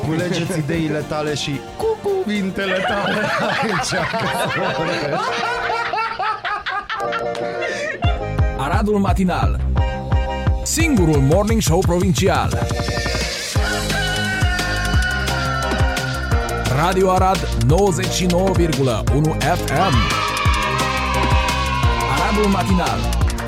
Culegeți ideile tale și cu cuvintele tale aici. Aradul Matinal, singurul morning show provincial. Radio Arad 99,1 FM. Aradul Matinal.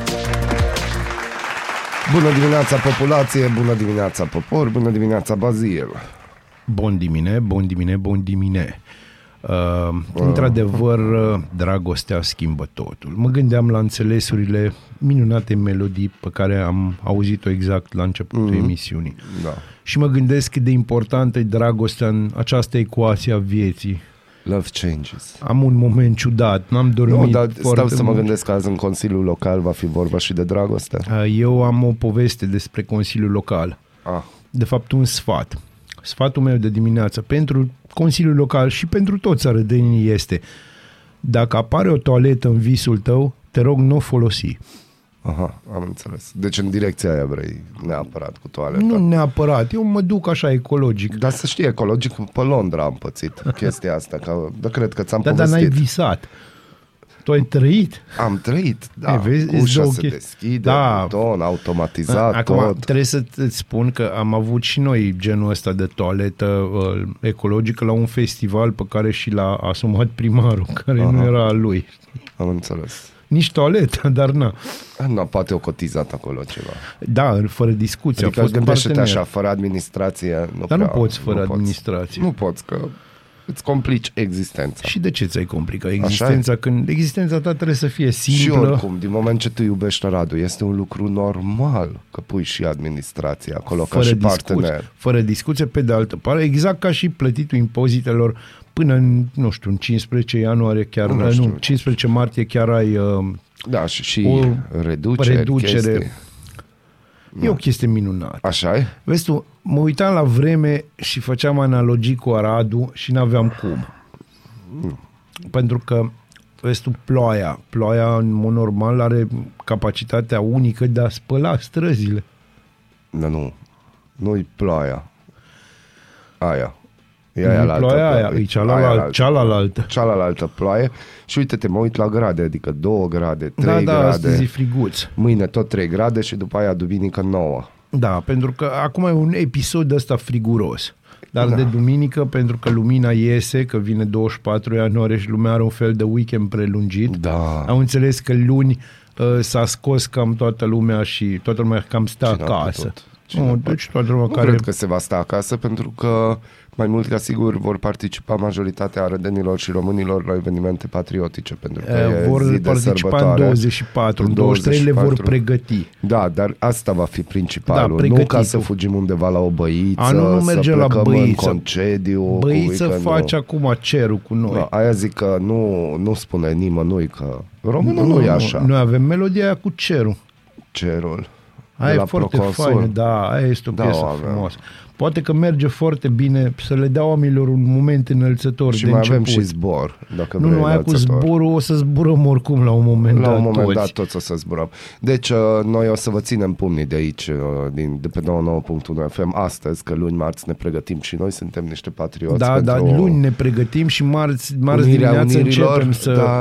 Bună dimineața, populație, bună dimineața, popor, bună dimineața, Bazil. Bun dimine. Într-adevăr, dragostea schimbă totul. Mă gândeam la înțelesurile minunate melodii pe care am auzit-o exact la începutul emisiunii. Da. Și mă gândesc cât de importantă e dragostea în această ecuație a vieții. Love changes. Am un moment ciudat, n-am dormit Nu, dar foarte stau să mă mult. gândesc că azi în Consiliul Local va fi vorba și de dragoste. Eu am o poveste despre Consiliul Local. De fapt, un sfat. Sfatul meu de dimineață pentru Consiliul Local și pentru toți arădenii este: dacă apare o toaletă în visul tău, te rog, nu o folosi. Aha, am înțeles. Deci în direcția aia vrei neapărat cu toaleta. Nu neapărat, eu mă duc așa ecologic. Dar să știi, ecologic, pe Londra am pățit chestia asta. Dar cred că ți-am Dar povestit. n-ai visat. Tu ai trăit? Am trăit, da. Vezi, Ușa se deschide, buton, automatizat, acum, tot. trebuie să-ți spun că am avut și noi genul ăsta de toaletă ecologică la un festival pe care și l-a asumat primarul, care nu era al lui. Am înțeles. Nici toaletă, dar na. Nu, poate o cotizat acolo ceva. Da, fără discuție. Adică a fost gândește-te partener. așa, fără administrație. Dar nu poți fără administrație. Nu poți, că îți complici existența. Și de ce ți-ai complicat existența când existența ta trebuie să fie simplă? Și oricum, din moment ce tu iubești, Radu, este un lucru normal că pui și administrația acolo ca și partener. Fără discuție, pe de altă parte, exact ca și plătitul impozitelor până în, nu știu, în 15 ianuarie chiar, 15 martie chiar ai da, și o reducere. E o chestie minunată. Așa e? Vezi tu, mă uitam la vreme și făceam analogii cu Aradul și n-aveam cum. Pentru că, vezi tu, ploaia în mod normal are capacitatea unică de a spăla străzile. Nu-i ploaia. Aia. E cealaltă ploaie. Și uite-te, mă uit la grade, adică 2 grade, 3 grade. Astăzi e friguț. Mâine tot 3 grade și după aia duminică 9. Da, pentru că acum e un episod ăsta friguros. Dar de duminică, pentru că lumina iese, că vine 24 ianuarie și lumea are un fel de weekend prelungit. Da. Am înțeles că luni s-a scos cam toată lumea și toată lumea cam stă acasă. Deci toată lumea care... cred că se va sta acasă, pentru că mai mult ca sigur vor participa majoritatea arădenilor și românilor la evenimente patriotice, pentru că vor participa în 24, în 23 le vor pregăti. Da, dar asta va fi principalul, nu ca să fugim undeva la o băiță, nu merge la băiță. În concediu. Băiță face acum cerul cu noi. Da, aia zic că nu spune nimănui că românul nu e așa. Noi avem melodia aia cu cerul. Cerul. Aia e foarte faină, da, aia este o piesă frumoasă. Poate că merge foarte bine să le dea oamenilor un moment înălțător și de mai început. avem și zbor. Dacă nu, aia cu zborul o să zburăm oricum la un moment dat. La un moment dat toți o să zburăm. Deci noi o să vă ținem pumnii de aici, de pe 99.1 FM astăzi, că luni, marți ne pregătim și noi, suntem niște patrioți. Da, luni ne pregătim și marți dimineața începem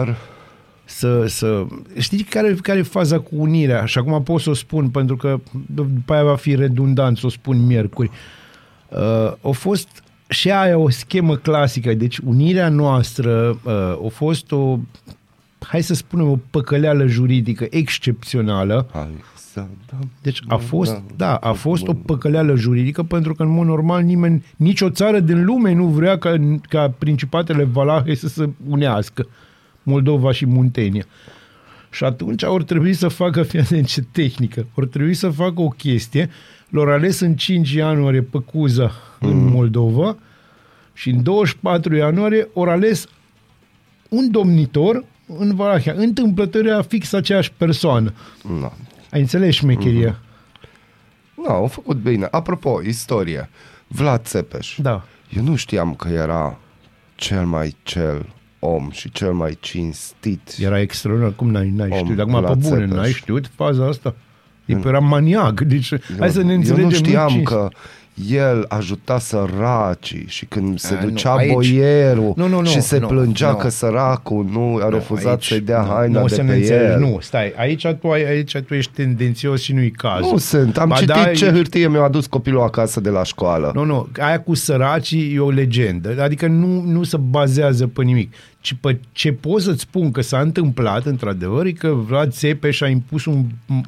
să... Știi care e faza cu unirea? Și acum pot să o spun, pentru că după aia va fi redundant să o spun miercuri. A fost și aia o schemă clasică. Deci unirea noastră a fost hai să spunem, o păcăleală juridică excepțională. Deci a fost o păcăleală juridică, pentru că în mod normal nicio țară din lume nu vrea ca Principatele Valahe să se unească. Moldova și Muntenia. Și atunci ori trebui să facă, fii atent ce tehnică, ori trebui să facă o chestie, l-au ales în 5 ianuarie pe Cuza în Moldova și în 24 ianuarie ori ales un domnitor în Valahia. Întâmplător era fix aceeași persoană. No. Ai înțeles șmecheria? Au făcut bine. Apropo, istorie. Vlad Țepeș. Da. Eu nu știam că era cel om și cel mai cinstit. Era extraordinar. Cum n-ai știut? Acum pe bune, n-ai știut faza asta? Era maniac. Deci, hai să ne înțelegem. Eu nu știam că el ajuta săracii și când se ducea aici. boierul și se Nu, plângea că săracul nu a refuzat aici, să-i dea haina de pe înțelegi. el. Nu, stai, aici tu ești tendențios și nu-i cazul. Nu sunt, am citit ce hârtie mi-a adus copilul acasă de la școală. Nu, aia cu săracii e o legendă, adică nu se bazează pe nimic, ci pe ce pot să-ți spun că s-a întâmplat, într-adevăr, e că Vlad Țepeș a impus un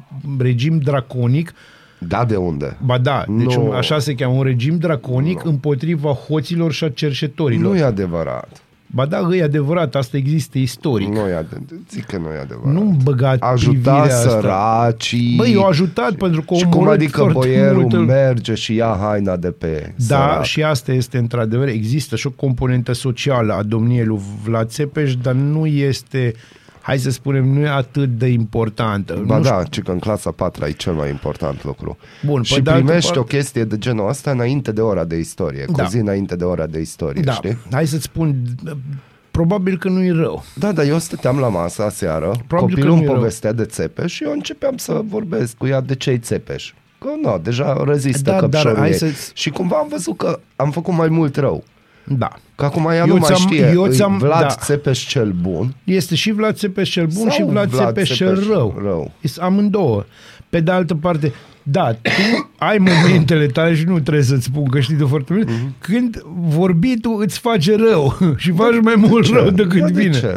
regim draconic. Da, de unde? Ba da, deci așa se cheamă, un regim draconic împotriva hoților și a cerșetorilor. Nu e adevărat. Ba da, e adevărat, asta există istoric. Nu e zic că nu e adevărat. Nu băga ajuta săracii. Băi, eu ajutat pentru că și cum adică boierul merge și ia haina de pe Da, sărac. și asta este într-adevăr, există și o componentă socială a domniei lui Vlad Țepeș, dar nu este, hai să spunem, nu e atât de importantă. Ba nu da, ci că în clasa 4 e cel mai important lucru. Bun, și primești o chestie de genul ăsta înainte de ora de istorie, cu zi înainte de ora de istorie, știi? Hai să-ți spun, probabil că nu-i rău. Da, dar eu stăteam la masă aseară, Probabil copilul îmi rău. povestea de Țepeș și eu începeam să vorbesc cu ea de ce-i Țepeș. Că nu, deja rezistă căpșorul ei. Și cumva am văzut că am făcut mai mult rău. Da. Că acum ea nu mai știe, Vlad Țepeș cel bun. Este și Vlad Țepeș cel bun și Vlad Țepeș cel rău. Este amândouă. Pe de altă parte, da, tu ai momentele tale și nu trebuie să-ți spun că știi de foarte bine, când vorbitul îți face rău și faci mai mult rău decât bine.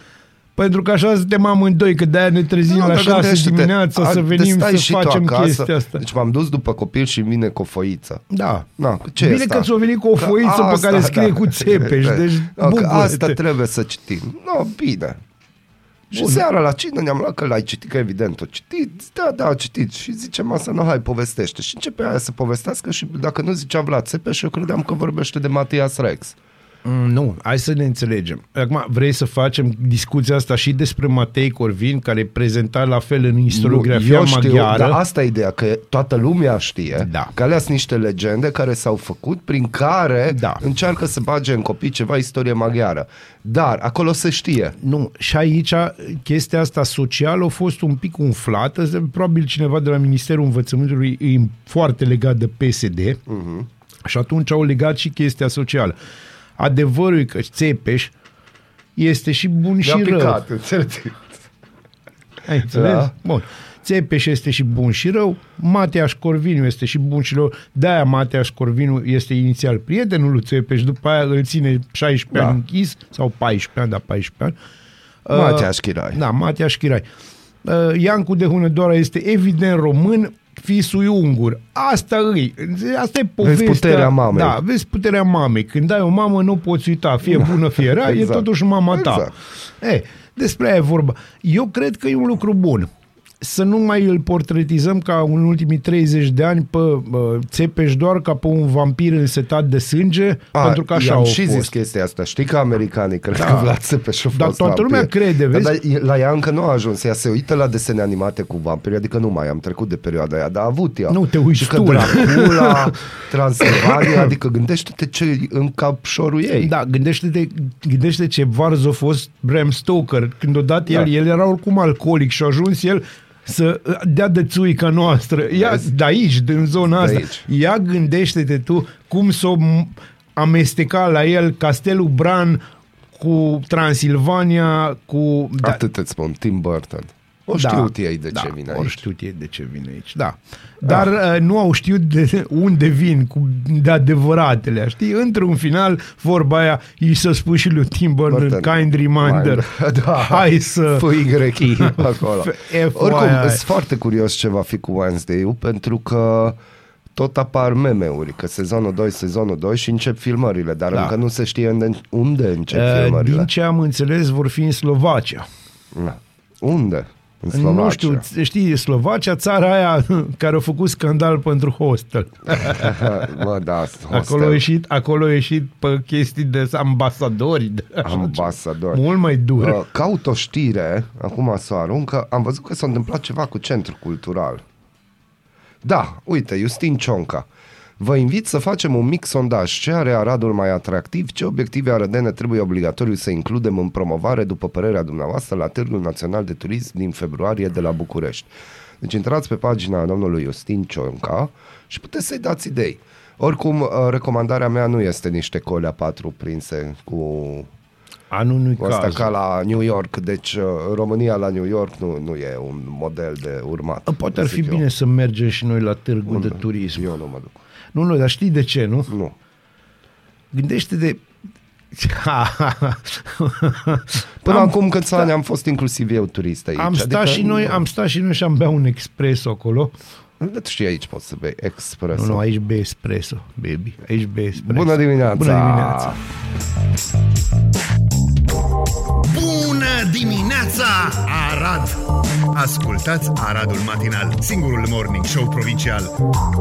Pentru că așa suntem amândoi, că de-aia ne trezim la 6 dimineața să venim să facem chestia asta. Deci m-am dus după copil și vine cu o foiță. Da. Ce bine că ți-o venit cu o foiță pe care scrie cu Țepeș. Deci, asta trebuie să citim. Bine. Și seara la cină ne-am luat că l-ai citit, că evident o citit. Da, a citit. Și zice masa, hai, povestește. Și începe aia să povestească și dacă nu zicea Vlad Țepeș, eu credeam că vorbește de Matias Rex. Nu, hai să ne înțelegem. Acum vrei să facem discuția asta și despre Matei Corvin, care e prezentat la fel în istoriografia maghiară. Dar asta e ideea, că toată lumea știe că alea sunt niște legende care s-au făcut, prin care încearcă să bage în copii ceva istorie maghiară. Dar acolo se știe. Nu, și aici chestia asta socială a fost un pic umflată. Probabil cineva de la Ministerul Învățământului e foarte legat de PSD și atunci au legat și chestia socială. Adevărul e că Țepeș este și bun și rău. Ai înțeles? Da. Bun. Țepeș este și bun și rău, Mateaș Corvinu este și bun și rău, de-aia Mateaș Corvinu este inițial prietenul lui Țepeș, după aia îl ține 16 ani închis, sau 14 ani, 14 ani. Mateaș Chirai. Da, Mateaș Chirai. Iancu de Hunedoara este evident român, fisul ungur. Asta e povestea. Vezi puterea mamei. Da, vezi puterea mamei. Când ai o mamă nu poți uita, fie bună, fie rea, e totuși mama ta. Despre aia e vorba. Eu cred că e un lucru bun. Să nu mai îl portretizăm ca în ultimii 30 de ani pe Țepeș doar ca pe un vampir însetat de sânge, pentru că așa au fost. Și zis chestia asta. Știi că americanii cred că Vlad Țepeș a fost dar toată lumea crede, vezi? Dar la ea încă nu a ajuns. Ea se uită la desene animate cu vampiri, adică nu mai am trecut de perioada aia, dar a avut ea. Nu te uiți tu. Dracula, Transilvania, adică gândește-te ce în capșorul ei. Da, gândește-te ce varz a fost Bram Stoker. Când odată el era oricum alcoolic și a ajuns el să dea de țuica noastră. De aici, din zona asta. Ia gândește-te tu cum s-o amesteca la el Castelul Bran cu Transilvania, cu... Atât îți spun, Tim Burton. O știut ei de ce vine aici. O știut ei de ce vine aici, da. Dar nu au știut de unde vin de adevăratele, știi? Într-un final, vorba aia, i s-a spus și lui Tim Burton, kind reminder. Hai să... F-Y acolo. Oricum, sunt foarte curios ce va fi cu Wednesday-ul, pentru că tot apar meme-uri, că sezonul 2 și încep filmările, dar încă nu se știe unde încep filmările. Din ce am înțeles, vor fi în Slovacia. Unde? În Slovacia. Nu știu, știi, Slovacia, țara aia care a făcut scandal pentru hostel. Hostel. Acolo a ieșit pe chestii de ambasadori. Mult mai dure. Caut o știre, acum să o aruncă, am văzut că s-a întâmplat ceva cu centru cultural. Da, uite, Justin Cionca. Vă invit să facem un mic sondaj. Ce are Aradul mai atractiv? Ce obiective arădene trebuie obligatoriu să includem în promovare, după părerea dumneavoastră, la Târgul Național de Turism din februarie de la București? Deci intrați pe pagina domnului Iustin Cionca și puteți să-i dați idei. Oricum, recomandarea mea nu este niște colea 4 prinse cu Nu-i asta cazul. ca la New York. Deci România la New York nu e un model de urmat. Poate ar fi bine să mergem și noi la târgul de turism. Eu nu mă duc. Nu, dar știi de ce, nu? Nu. Gândește de... Până acum câțiva ani am fost inclusiv eu turist aici. Am stat și noi și am bea un espresso acolo. Și aici poți să bei espresso. Nu, aici bei espresso, baby. Aici bei espresso. Bună dimineața! Bună dimineața! Bună dimineața, Arad! Ascultați Aradul Matinal, singurul morning show provincial.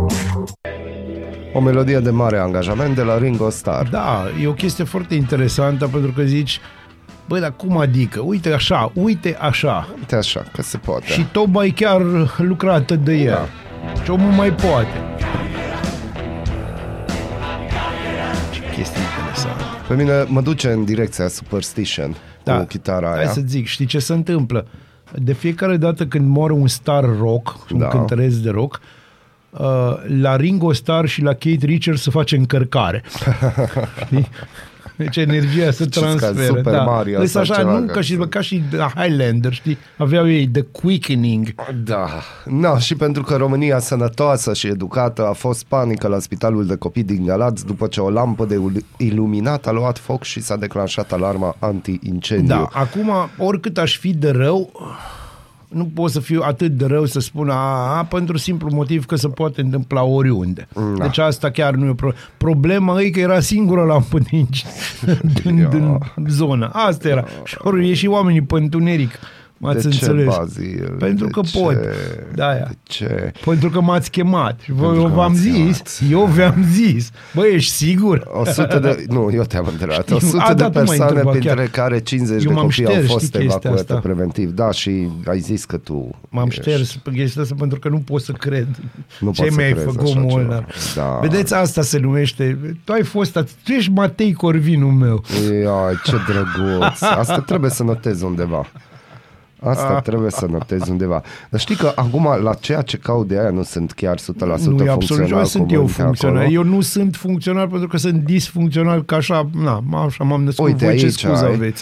O melodie de mare angajament de la Ringo Starr. Da, e o chestie foarte interesantă pentru că zici, băi, dar cum adică? Uite așa. Uite așa, că se poate. Și Toba e chiar lucrată de el. Da. Și omul mai poate. Ce chestie interesantă. Pe mine mă duce în direcția Superstition cu chitara aia. Hai să zic, știi ce se întâmplă? De fiecare dată când moare un star rock, un cântăreț de rock, la Ringo Starr și la Keith Richards se face încărcare. Știi? Deci energia se transferă. Super Mario deci așa, nu ca și Highlander, știi? Aveau ei The Quickening. Da. No, și pentru că România sănătoasă și educată a fost panică la spitalul de copii din Galați după ce o lampă de iluminat a luat foc și s-a declanșat alarma anti-incendiu. Da, acum oricât aș fi de rău, nu pot să fiu atât de rău să spun pentru simplu motiv că se poate întâmpla oriunde. Da. Deci asta chiar nu e problema e că era singura lampă din zonă. Asta era. Și ori ieși oamenii pe întuneric. M-ați înțeles? Bazil? Pentru că pot. De-aia. De ce? Pentru că m-ați chemat. Eu v-am zis. Bă, ești sigur? 100 de... Nu, eu te-am întrebat. 100 de persoane, printre care 50 de copii au fost evacuate preventiv. Da, și ai zis că tu m-am șters pe chestia asta pentru că nu pot să cred. Nu ce mi-ai făcut, Molnar? Da. Vedeți, asta se numește. Tu ai fost, tu ești Matei Corvinul meu. Iai, ce drăguț. Asta trebuie să notez undeva. Asta trebuie să notezi undeva. Dar știi că acum la ceea ce caut de aia nu sunt chiar 100% funcțional. Nu sunt eu funcțional. Eu nu sunt funcțional pentru că sunt disfuncțional, că așa m-am născut. Uite, voi aici ce scuză aveți?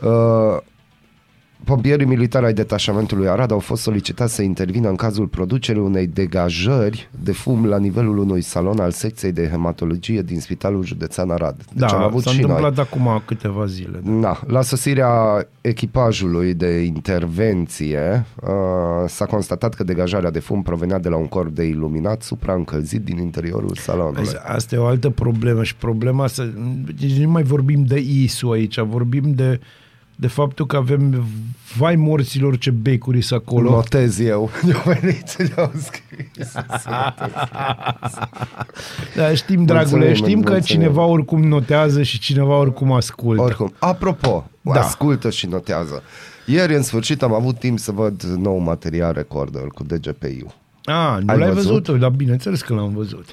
Pompierii militari ai detașamentului Arad au fost solicitați să intervină în cazul producerii unei degajări de fum la nivelul unui salon al secției de hematologie din Spitalul Județean Arad. Deci am avut s-a și întâmplat noi. acum câteva zile. Da. La sosirea echipajului de intervenție s-a constatat că degajarea de fum provenea de la un corp de iluminat supraîncălzit din interiorul salonului. Asta e o altă problemă și problema asta, deci nu mai vorbim de ISU aici, vorbim de faptul că avem vai morților ce becuri sunt acolo. Notez eu. Eu scris. Da, știm, dragule, știm că cineva oricum notează și cineva oricum ascultă. Oricum. Apropo, ascultă și notează. Ieri, în sfârșit, am avut timp să văd nou material recorder cu DGPI-ul. Nu l-ai văzut? Dar bineînțeles că l-am văzut.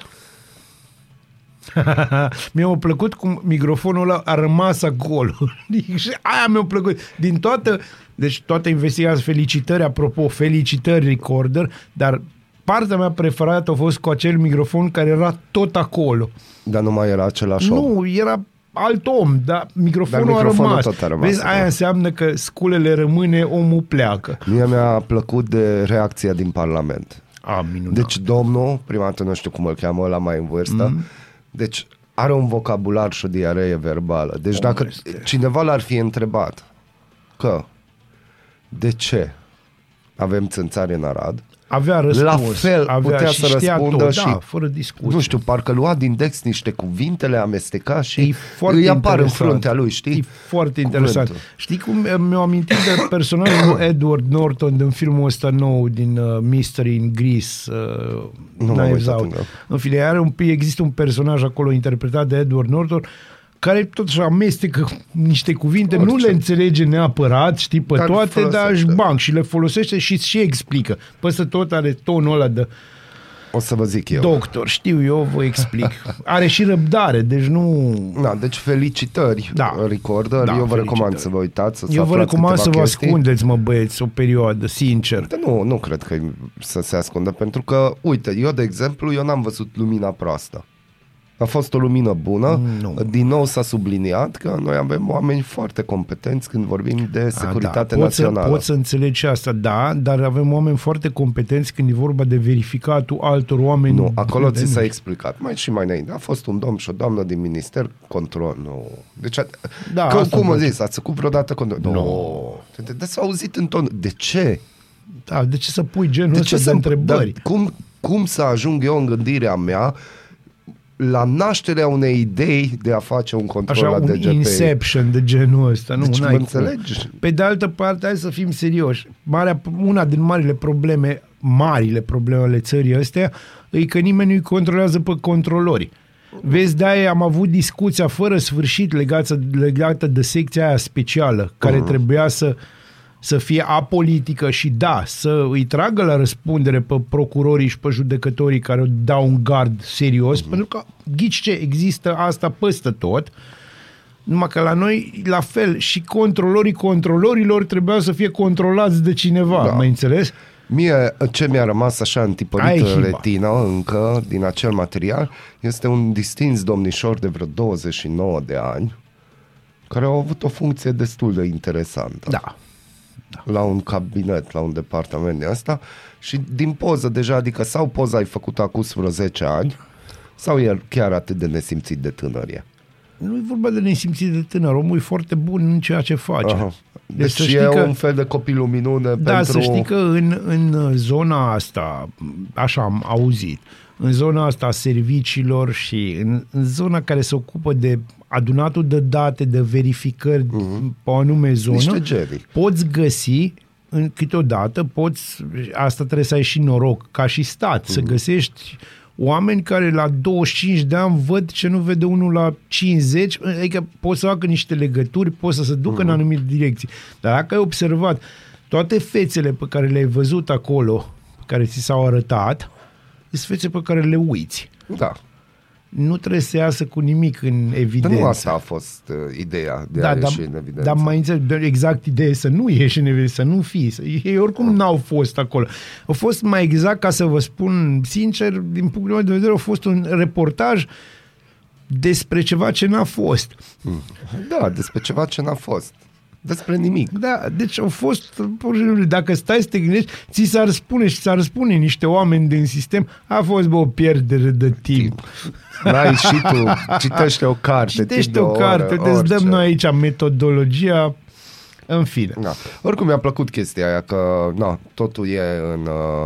Mi-a plăcut cum microfonul ăla a rămas acolo. Și aia mi-a plăcut. Din toată investigația, felicitări, apropo, felicitări recorder, dar partea mea preferată a fost cu acel microfon care era tot acolo. Dar nu mai era același om. Nu, era alt om, dar microfonul a rămas. Tot a rămas. Vezi, aia înseamnă că sculele rămâne, omul pleacă. Mie mi-a plăcut de reacția din Parlament. Minunat. Deci domnul, prima dată nu știu cum îl cheamă, ăla mai în vârstă, deci are un vocabular și o diaree verbală. Deci dacă cineva l-ar fi întrebat că de ce avem țânțari în Arad, avea răspuns. La fel putea să răspundă și, fără discuție. Nu știu, parcă lua din text niște cuvinte, le amesteca și îi apar în fruntea lui, știi? E foarte interesant. Știi cum mi-au amintit de personajul Edward Norton din filmul ăsta nou din Mystery in Greece, Knives Out. În fine, există un personaj acolo interpretat de Edward Norton care totuși amestecă niște cuvinte, nu le înțelege neapărat, știi, pe toate, dar și le folosește și explică. Păi să tot are tonul ăla de... O să vă zic eu. doctor, știu eu, vă explic. Are și răbdare, deci nu... Da, deci felicitări, Recorder. Da, eu vă recomand felicitări. să vă uitați, să Eu vă recomand să vă chestii. ascundeți, mă băieți, o perioadă, sincer. Dar nu cred că să se ascundă, pentru că, uite, eu, de exemplu, eu n-am văzut lumina proastă. A fost o lumină bună. Nu. Din nou s-a subliniat că noi avem oameni foarte competenți când vorbim de securitate națională. Pot să înțelegi și asta, da, dar avem oameni foarte competenți când e vorba de verificatul altor oameni. Nu, acolo ți s-a explicat. Mai înainte. A fost un domn și o doamnă din minister, control. Nu. Deci, cum a zis? Ați făcut vreodată control? Nu. De s-a auzit în ton. De ce? Da, de ce să pui genul ăsta de întrebări? Cum să ajung eu în gândirea mea la nașterea unei idei de a face un control la DGPI. Așa, un inception de genul ăsta. Deci nu, mă înțelegi? Pe de altă parte, hai să fim serioși. Una din marile probleme ale țării astea e că nimeni nu-i controlează pe controlori. Vezi, de-aia am avut discuția fără sfârșit legată de secția aia specială, care trebuia să fie apolitică și să îi tragă la răspundere pe procurorii și pe judecătorii care dau un gard serios, pentru că, ghici ce, există asta peste tot, numai că la noi, la fel, și controlorilor trebuiau să fie controlați de cineva, mai înțeles? Mie, ce mi-a rămas așa întipărit în retină încă din acel material, este un distins domnișor de vreo 29 de ani, care au avut o funcție destul de interesantă. Da. La un cabinet, la un departament de asta, și din poză deja, adică sau poza ai făcut acum vreo 10 ani, sau e chiar atât de nesimțit de tânăr e? Nu e vorba de nesimțit de tânăr, omul e foarte bun în ceea ce face. Aha. Deci e un fel de copilul minune pentru... Da, să știi că în zona asta, așa am auzit, în zona asta a serviciilor și în zona care se ocupă de adunatul de date, de verificări pe o anume zonă, poți găsi câteodată, asta trebuie să ai și noroc, ca și stat, să găsești oameni care la 25 de ani văd ce nu vede unul la 50, adică pot să facă niște legături, pot să se ducă în anumite direcții. Dar dacă ai observat toate fețele pe care le-ai văzut acolo, care ți s-au arătat, sunt fețe pe care le uiți. Da. Nu trebuie să iasă cu nimic în evidență. Dar nu asta a fost ideea de a ieși în evidență. Dar mai înțeleg, exact ideea e să nu ieși în evidență, să nu fii. Ei oricum n-au fost acolo. Au fost, mai exact, ca să vă spun sincer, din punctul meu de vedere, a fost un reportaj despre ceva ce n-a fost. Da, despre ceva ce n-a fost. Despre nimic. Da, deci au fost, pur și simplu, dacă stai să te gândești, ți s-ar spune și s-ar spune niște oameni din sistem, a fost o pierdere de timp. N-ai și tu, citește o carte. Citește o carte, îți dăm noi aici metodologia, în fine. Da. Oricum mi-a plăcut chestia aia, că totul e în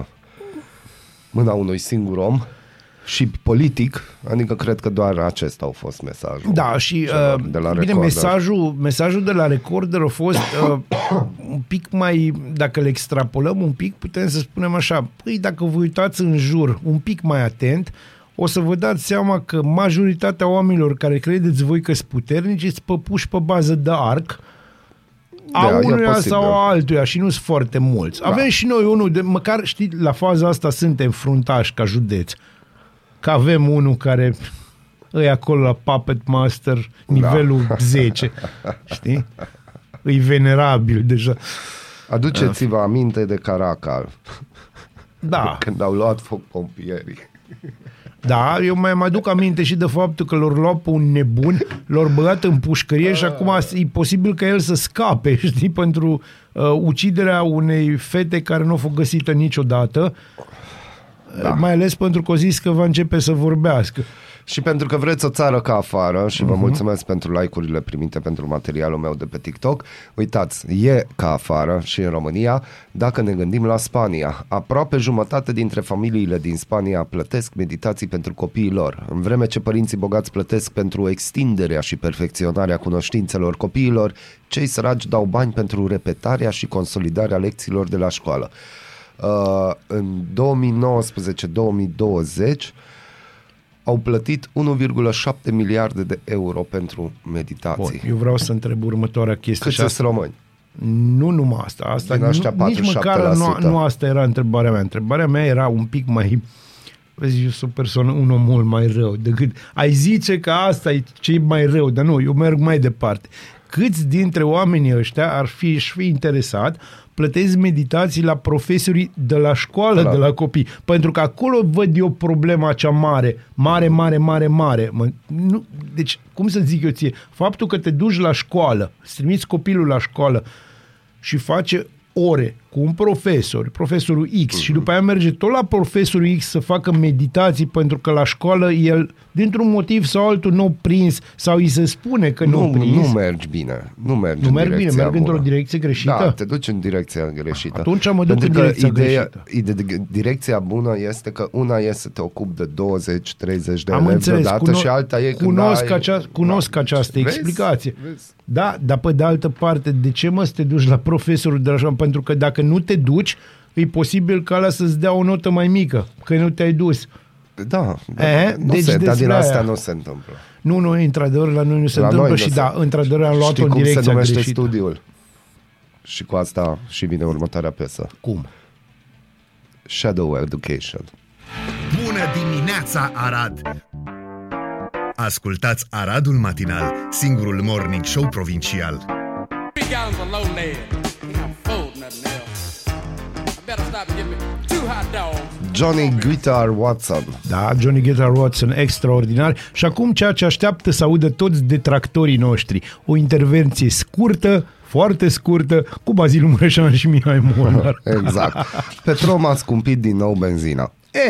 mâna unui singur om și politic, adică cred că doar acesta a fost mesajul. Da, și de la bine, mesajul de la Recorder a fost un pic mai, dacă le extrapolăm un pic, putem să spunem așa, păi dacă vă uitați în jur un pic mai atent, o să vă dați seama că majoritatea oamenilor care credeți voi că sunt puternici sunt păpuși pe bază de arc, a unuia sau a altuia și nu sunt foarte mulți. Da. Avem și noi unul, măcar știi, la faza asta suntem fruntași ca județ. Că avem unul care e acolo la Puppet Master, nivelul 10. Știi? E venerabil deja. Aduceți-vă aminte de Caracal. Da. Când au luat foc pompierii. Da, eu mai mă aduc aminte și de faptul că l-au luat pe un nebun, l-au băgat în pușcărie și acum e posibil ca el să scape, știi, pentru uciderea unei fete care nu a fost găsită niciodată. Da. Mai ales pentru că o zis că va începe să vorbească. Și pentru că vreți o țară ca afară și vă mulțumesc pentru like-urile primite pentru materialul meu de pe TikTok. Uitați, e ca afară și în România. Dacă ne gândim la Spania, aproape jumătate dintre familiile din Spania plătesc meditații pentru copiii lor, în vreme ce părinții bogați plătesc pentru extinderea și perfecționarea cunoștințelor copiilor, cei săraci dau bani pentru repetarea și consolidarea lecțiilor de la școală. În 2019-2020 au plătit 1,7 miliarde de euro pentru meditații. Bun, eu vreau să întreb următoarea chestie. Câți sunt români? Nu numai asta din ăștia 47%. Nici măcar nu asta era întrebarea mea. Întrebarea mea era un pic mai Vezi, eu sunt o persoană, un om mult mai rău decât ai zice că asta e ce e mai rău, dar nu, eu merg mai departe. Câți dintre oamenii ăștia și fi interesat, plătesc meditații la profesorii de la școală, de la copii. Pentru că acolo văd eu problema cea mare. Deci, cum să zic eu ție? Faptul că te duci la școală, îți trimiți copilul la școală și face ore cu un profesorul X, și după aia merge tot la profesorul X să facă meditații pentru că la școală el, dintr-un motiv sau altul, nu prins sau îi se spune că nu prins. Nu mergi bine. Nu mergi bine, merg într-o direcție greșită. Da, te duci în direcția greșită. Atunci mă duc în direcția greșită. Direcția bună este că una e să te ocupi de 20-30 de elevi deodată și alta e cunosc această explicație. Vezi? Da, dar pe de altă parte, de ce să te duci la profesorul de la... Pentru că dacă nu te duci, e posibil ca ăla să-ți dea o notă mai mică, că nu te-ai dus. Da, dar din asta nu se întâmplă. Nu, într-adevăr, la noi nu se întâmplă și într-adevăr am luat-o în direcția greșită. Știi cum se numește studiul? Și cu asta și vine următoarea piesă. Cum? Shadow Education. Bună dimineața, Arad! Ascultați Aradul Matinal, singurul morning show provincial. Johnny Guitar Watson. Da, Johnny Guitar Watson, extraordinar. Și acum ceea ce așteaptă să audă toți detractorii noștri. O intervenție scurtă, foarte scurtă, cu Bazil Mureșan și Mihai Molnar. Exact. Petrom a scumpit din nou benzina.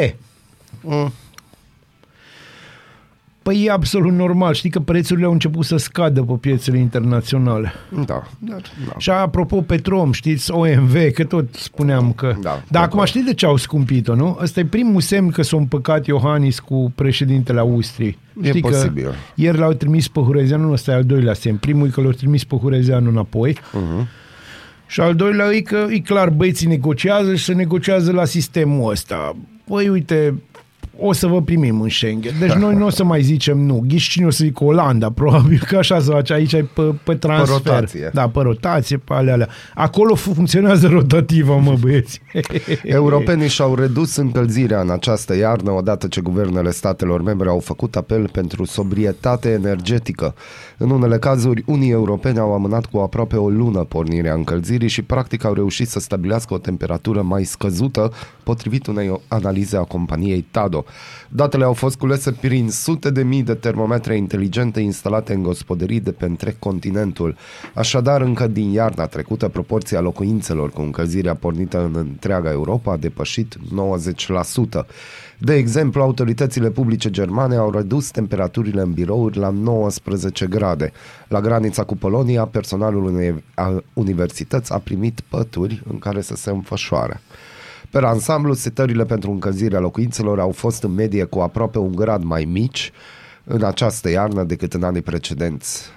Păi e absolut normal. Știi că prețurile au început să scadă pe piețele internaționale. Da. Și apropo Petrom, știți, OMV, că tot spuneam că... Dar acum știi de ce au scumpit-o, nu? Ăsta e primul semn că s-a împăcat Iohannis cu președintele Austriei. Știi posibil. Că ieri l-au trimis pe Hurezeanu, ăsta e al doilea semn. Primul e că l-au trimis pe Hurezeanu înapoi. Și al doilea e că e clar, băieții negociază și se negociază la sistemul ăsta. Păi uite... o să vă primim în Schengen. Deci noi nu o să mai zicem nu. Ghiși cine o să zic Olanda, probabil că așa să face. Aici e pe transfer. Pe rotație. Da, pe rotație, pe alea. Acolo funcționează rotativa, mă băieți. Europenii și-au redus încălzirea în această iarnă odată ce guvernele statelor membre au făcut apel pentru sobrietate energetică. În unele cazuri, unii europeni au amânat cu aproape o lună pornirea încălzirii și practic au reușit să stabilească o temperatură mai scăzută, potrivit unei analize a companiei Tado. Datele au fost culese prin sute de mii de termometre inteligente instalate în gospodării de pe întreg continentul. Așadar, încă din iarna trecută, proporția locuințelor cu încălzirea pornită în întreaga Europa a depășit 90%. De exemplu, autoritățile publice germane au redus temperaturile în birouri la 19 grade. La granița cu Polonia, personalul unei universități a primit pături în care să se înfășoare. Per ansamblu, setările pentru încălzirea locuințelor au fost în medie cu aproape un grad mai mici în această iarnă decât în anii precedenți.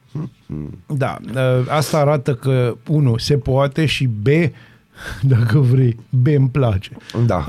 Da, asta arată că, 1, se poate și B, dacă vrei, B îmi place. Da.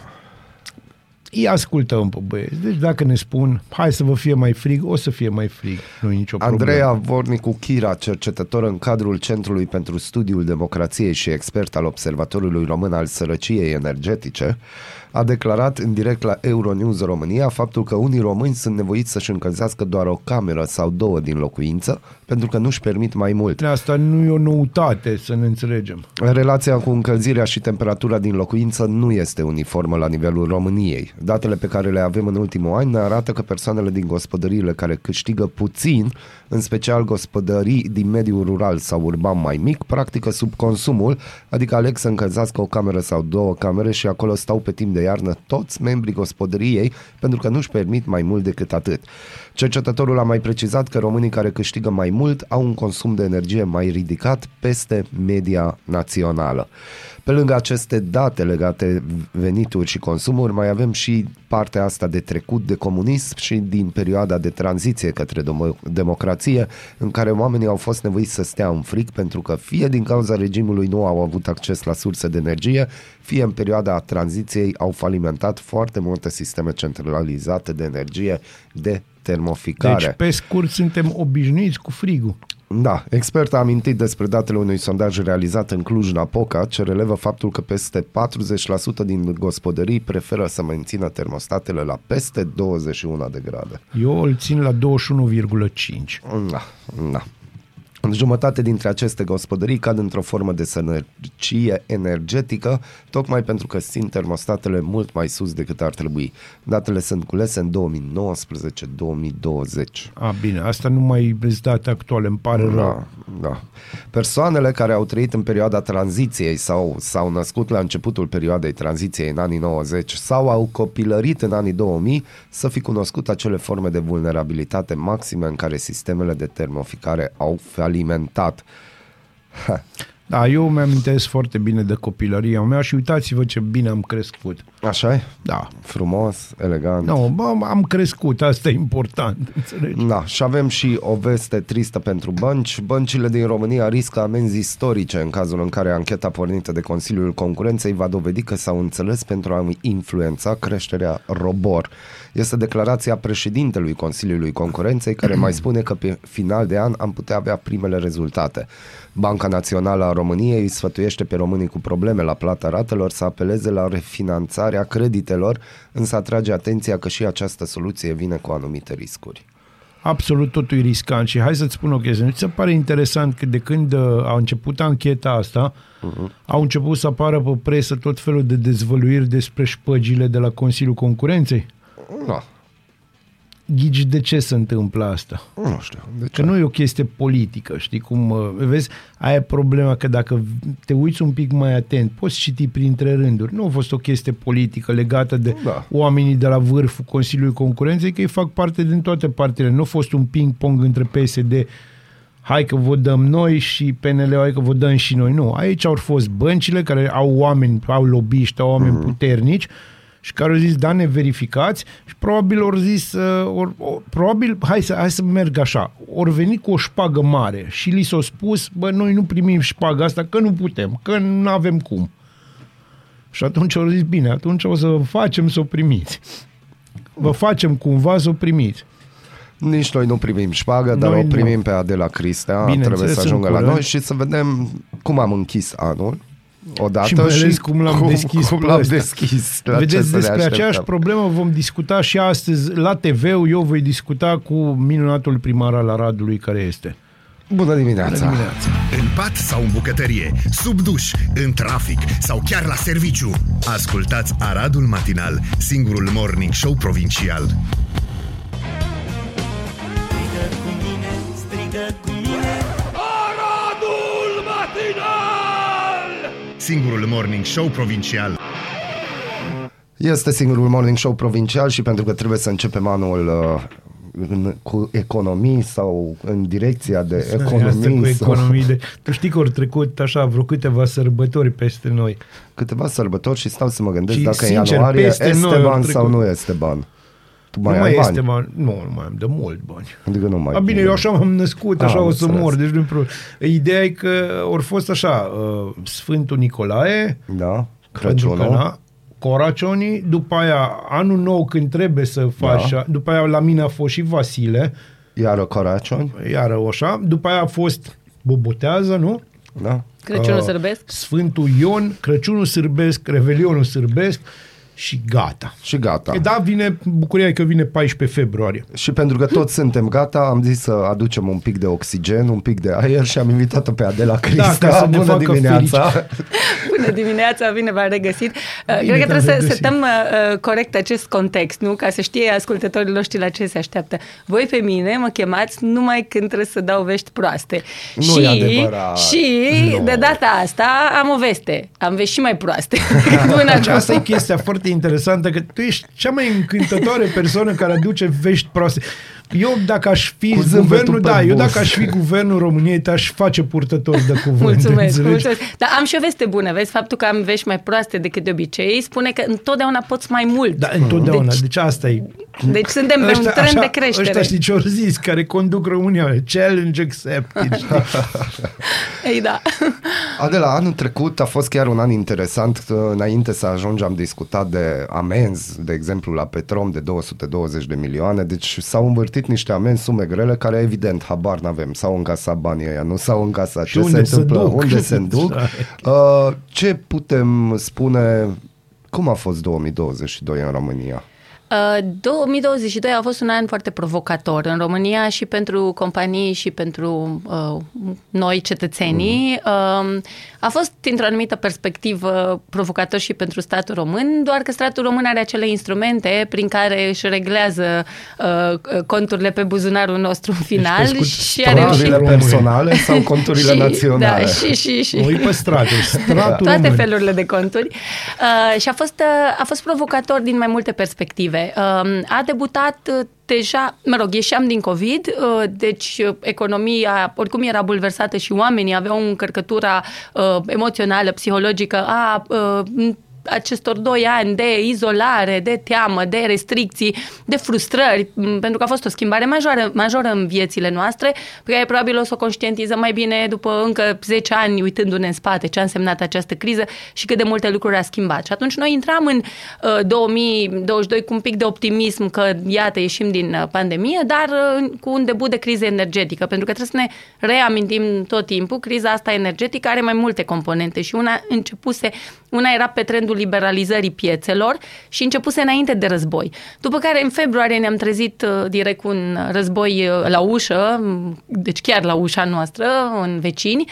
Îi ascultăm pe băieți. Deci dacă ne spun, hai să vă fie mai frig, o să fie mai frig. Nu e nicio problemă. Andreea Vornicu Chira, cercetător în cadrul Centrului pentru Studiul Democrației și expert al Observatorului Român al Sărăciei Energetice, a declarat în direct la Euronews România faptul că unii români sunt nevoiți să-și încălzească doar o cameră sau două din locuință pentru că nu-și permit mai mult. Asta nu e o noutate, să ne înțelegem. Relația cu încălzirea și temperatura din locuință nu este uniformă la nivelul României. Datele pe care le avem în ultimul an ne arată că persoanele din gospodăriile care câștigă puțin, în special gospodării din mediul rural sau urban mai mic, practică subconsumul, adică aleg să încălzească o cameră sau două camere și acolo stau pe timp de iarnă toți membrii gospodăriei pentru că nu-și permit mai mult decât atât. Cercetătorul a mai precizat că românii care câștigă mai mult au un consum de energie mai ridicat peste media națională. Pe lângă aceste date legate venituri și consumuri, mai avem și partea asta de trecut de comunism și din perioada de tranziție către democrație, în care oamenii au fost nevoiți să stea în frig pentru că fie din cauza regimului nu au avut acces la surse de energie, fie în perioada tranziției au falimentat foarte multe sisteme centralizate de energie de termoficare. Deci, pe scurt, suntem obișnuiți cu frigul. Da, expert a amintit despre datele unui sondaj realizat în Cluj-Napoca, ce relevă faptul că peste 40% din gospodării preferă să mențină termostatele la peste 21 de grade. Eu îl țin la 21,5. Da. Jumătate dintre aceste gospodării cad într-o formă de sărăcie energetică, tocmai pentru că țin termostatele mult mai sus decât ar trebui. Datele sunt culese în 2019-2020. Bine, asta nu mai sunt date actuale, îmi pare rău. Da. Persoanele care au trăit în perioada tranziției sau s-au născut la începutul perioadei tranziției în anii 90 sau au copilărit în anii 2000 să fi cunoscut acele forme de vulnerabilitate maxime în care sistemele de termoficare au alimentat. Da, eu mi-amintesc foarte bine de copilăria mea și uitați-vă ce bine am crescut. Așa e? Da. Frumos, elegant. Am crescut, asta e important, înțelegi? Da, și avem și o veste tristă pentru bănci. Băncile din România riscă amenzi istorice în cazul în care ancheta pornită de Consiliul Concurenței va dovedi că s-au înțeles pentru a influența creșterea ROBOR. Este declarația președintelui Consiliului Concurenței, care mai spune că pe final de an am putea avea primele rezultate. Banca Națională a României îi sfătuiește pe românii cu probleme la plata ratelor să apeleze la refinanțarea creditelor, însă atrage atenția că și această soluție vine cu anumite riscuri. Absolut totul e riscant și hai să-ți spun o chestie. Nu ți se pare interesant că de când a început ancheta asta, au început să apară pe presă tot felul de dezvăluiri despre șpăgile de la Consiliul Concurenței? Da. Ghici de ce se întâmplă asta? Nu știu. De ce? Că nu e o chestie politică, știi cum? Vezi, aia e problema, că dacă te uiți un pic mai atent, poți citi printre rânduri. Nu a fost o chestie politică legată de oamenii de la vârful Consiliului Concurenței, că ei fac parte din toate partele. Nu a fost un ping-pong între PSD, hai că vă dăm noi, și PNL, hai că vă dăm și noi. Nu, aici au fost băncile care au oameni, au lobbyiști, au oameni puternici, și care au zis, da, neverificați, și probabil au zis, probabil, hai să merg așa, ori venit cu o șpagă mare și li s-a spus, bă, noi nu primim șpaga asta, că nu putem, că nu avem cum. Și atunci au zis, bine, atunci o să facem să o primiți. Vă facem cumva să o primiți. Nici noi nu primim șpagă, dar o primim pe Adela Cristea, trebuie să ajungă la noi și să vedem cum am închis anul. Odată și mai ales cum l-am deschis. Cum l-am deschis. Vedeți, despre aceeași problemă vom discuta și astăzi la TV. Eu voi discuta cu minunatul primar al Aradului care este. Bună dimineața! Bună dimineața! În pat sau în bucătărie, sub duș, în trafic sau chiar la serviciu. Ascultați Aradul Matinal, singurul morning show provincial. Strigă cu mine, Aradul Matinal! Singurul morning show provincial. Este singurul morning show provincial și pentru că trebuie să începem anul cu economii sau în direcția de economii. Tu știi că au trecut așa vreo câteva sărbători peste noi. Câteva sărbători și stau să mă gândesc și, dacă sincer, în ianuarie este ban sau nu este ban. Tu mai ai bani? Este bani? Nu mai am de mult bani. Adică nu mai. Bine, eu așa m-am născut, așa o să mor. Deci nu problem. Ideea e că ori fost așa, Sfântul Nicolae, da, Crăciunul, Coracionii, după aia anul nou când trebuie să faci, după aia la mine a fost și Vasile. Iară Coracioni. Iară așa. După aia a fost Bobotează, nu? Da. Crăciunul sârbesc. Sfântul Ion, Crăciunul sârbesc, Revelionul sârbesc și gata. Și gata. Da, vine bucuria că vine 14 februarie. Și pentru că toți suntem gata, am zis să aducem un pic de oxigen, un pic de aer și am invitat-o pe Adela Cristea. Da, bună dimineața! Bună dimineața, bine v-am regăsit. Cred că trebuie să setăm corect acest context, nu? Ca să știe ascultătorii noștri la ce se așteaptă. Voi pe mine mă chemați numai când trebuie să dau vești proaste. Nu e adevărat. Și de data asta am o veste. Am vești și mai proaste. Asta e chestia foarte interesantă, că tu ești cea mai încântătoare persoană care aduce vești proaste. Eu dacă aș fi Cu zâmbetul guvernul, pe eu buz. dacă aș fi guvernul României, te-aș face purtător de cuvânt. Mulțumesc. înțelegi? Dar am și o veste bună, vezi? Faptul că am vești mai proaste decât de obicei spune că întotdeauna poți mai mult. Da, întotdeauna. Deci asta e. Deci suntem pe un trend de creștere. Ăștia știi ce-au zis, care conduc România. Challenge accepted. Știi? Ei, da. Adela, anul trecut a fost chiar un an interesant. Înainte să ajungem, am discutat de amenzi, de exemplu la Petrom de 220 de milioane, deci s-au învârtit niște amenzi, sume grele, care evident habar n-avem. S-au încasat banii ăia, nu s-au încasat. Și Ce unde se întâmplă? se duc? Unde se duc? Ce putem spune? Cum a fost 2022 în România? 2022 a fost un an foarte provocator în România și pentru companii și pentru noi cetățenii. A fost, într-o anumită perspectivă, provocator și pentru statul român, doar că statul român are acele instrumente prin care își reglează conturile pe buzunarul nostru în final și a reușit... Conturile personale sau conturile naționale? Da, și Noi pe stratul toate român. felurile de conturi. Și a fost provocator din mai multe perspective. A debutat deja, ieșeam din COVID, deci economia oricum era bulversată și oamenii aveau încărcătura emoțională, psihologică a acestor 2 ani de izolare, de teamă, de restricții, de frustrări, pentru că a fost o schimbare majoră în viețile noastre, pe care probabil o să o conștientizăm mai bine după încă 10 ani, uitându-ne în spate ce a însemnat această criză și cât de multe lucruri a schimbat. Și atunci noi intram în 2022 cu un pic de optimism că, iată, ieșim din pandemie, dar cu un debut de criză energetică, pentru că trebuie să ne reamintim tot timpul, criza asta energetică are mai multe componente și una era pe trendul liberalizării piețelor și începuse înainte de război. După care în februarie ne-am trezit direct cu un război la ușă, deci chiar la ușa noastră, în vecini,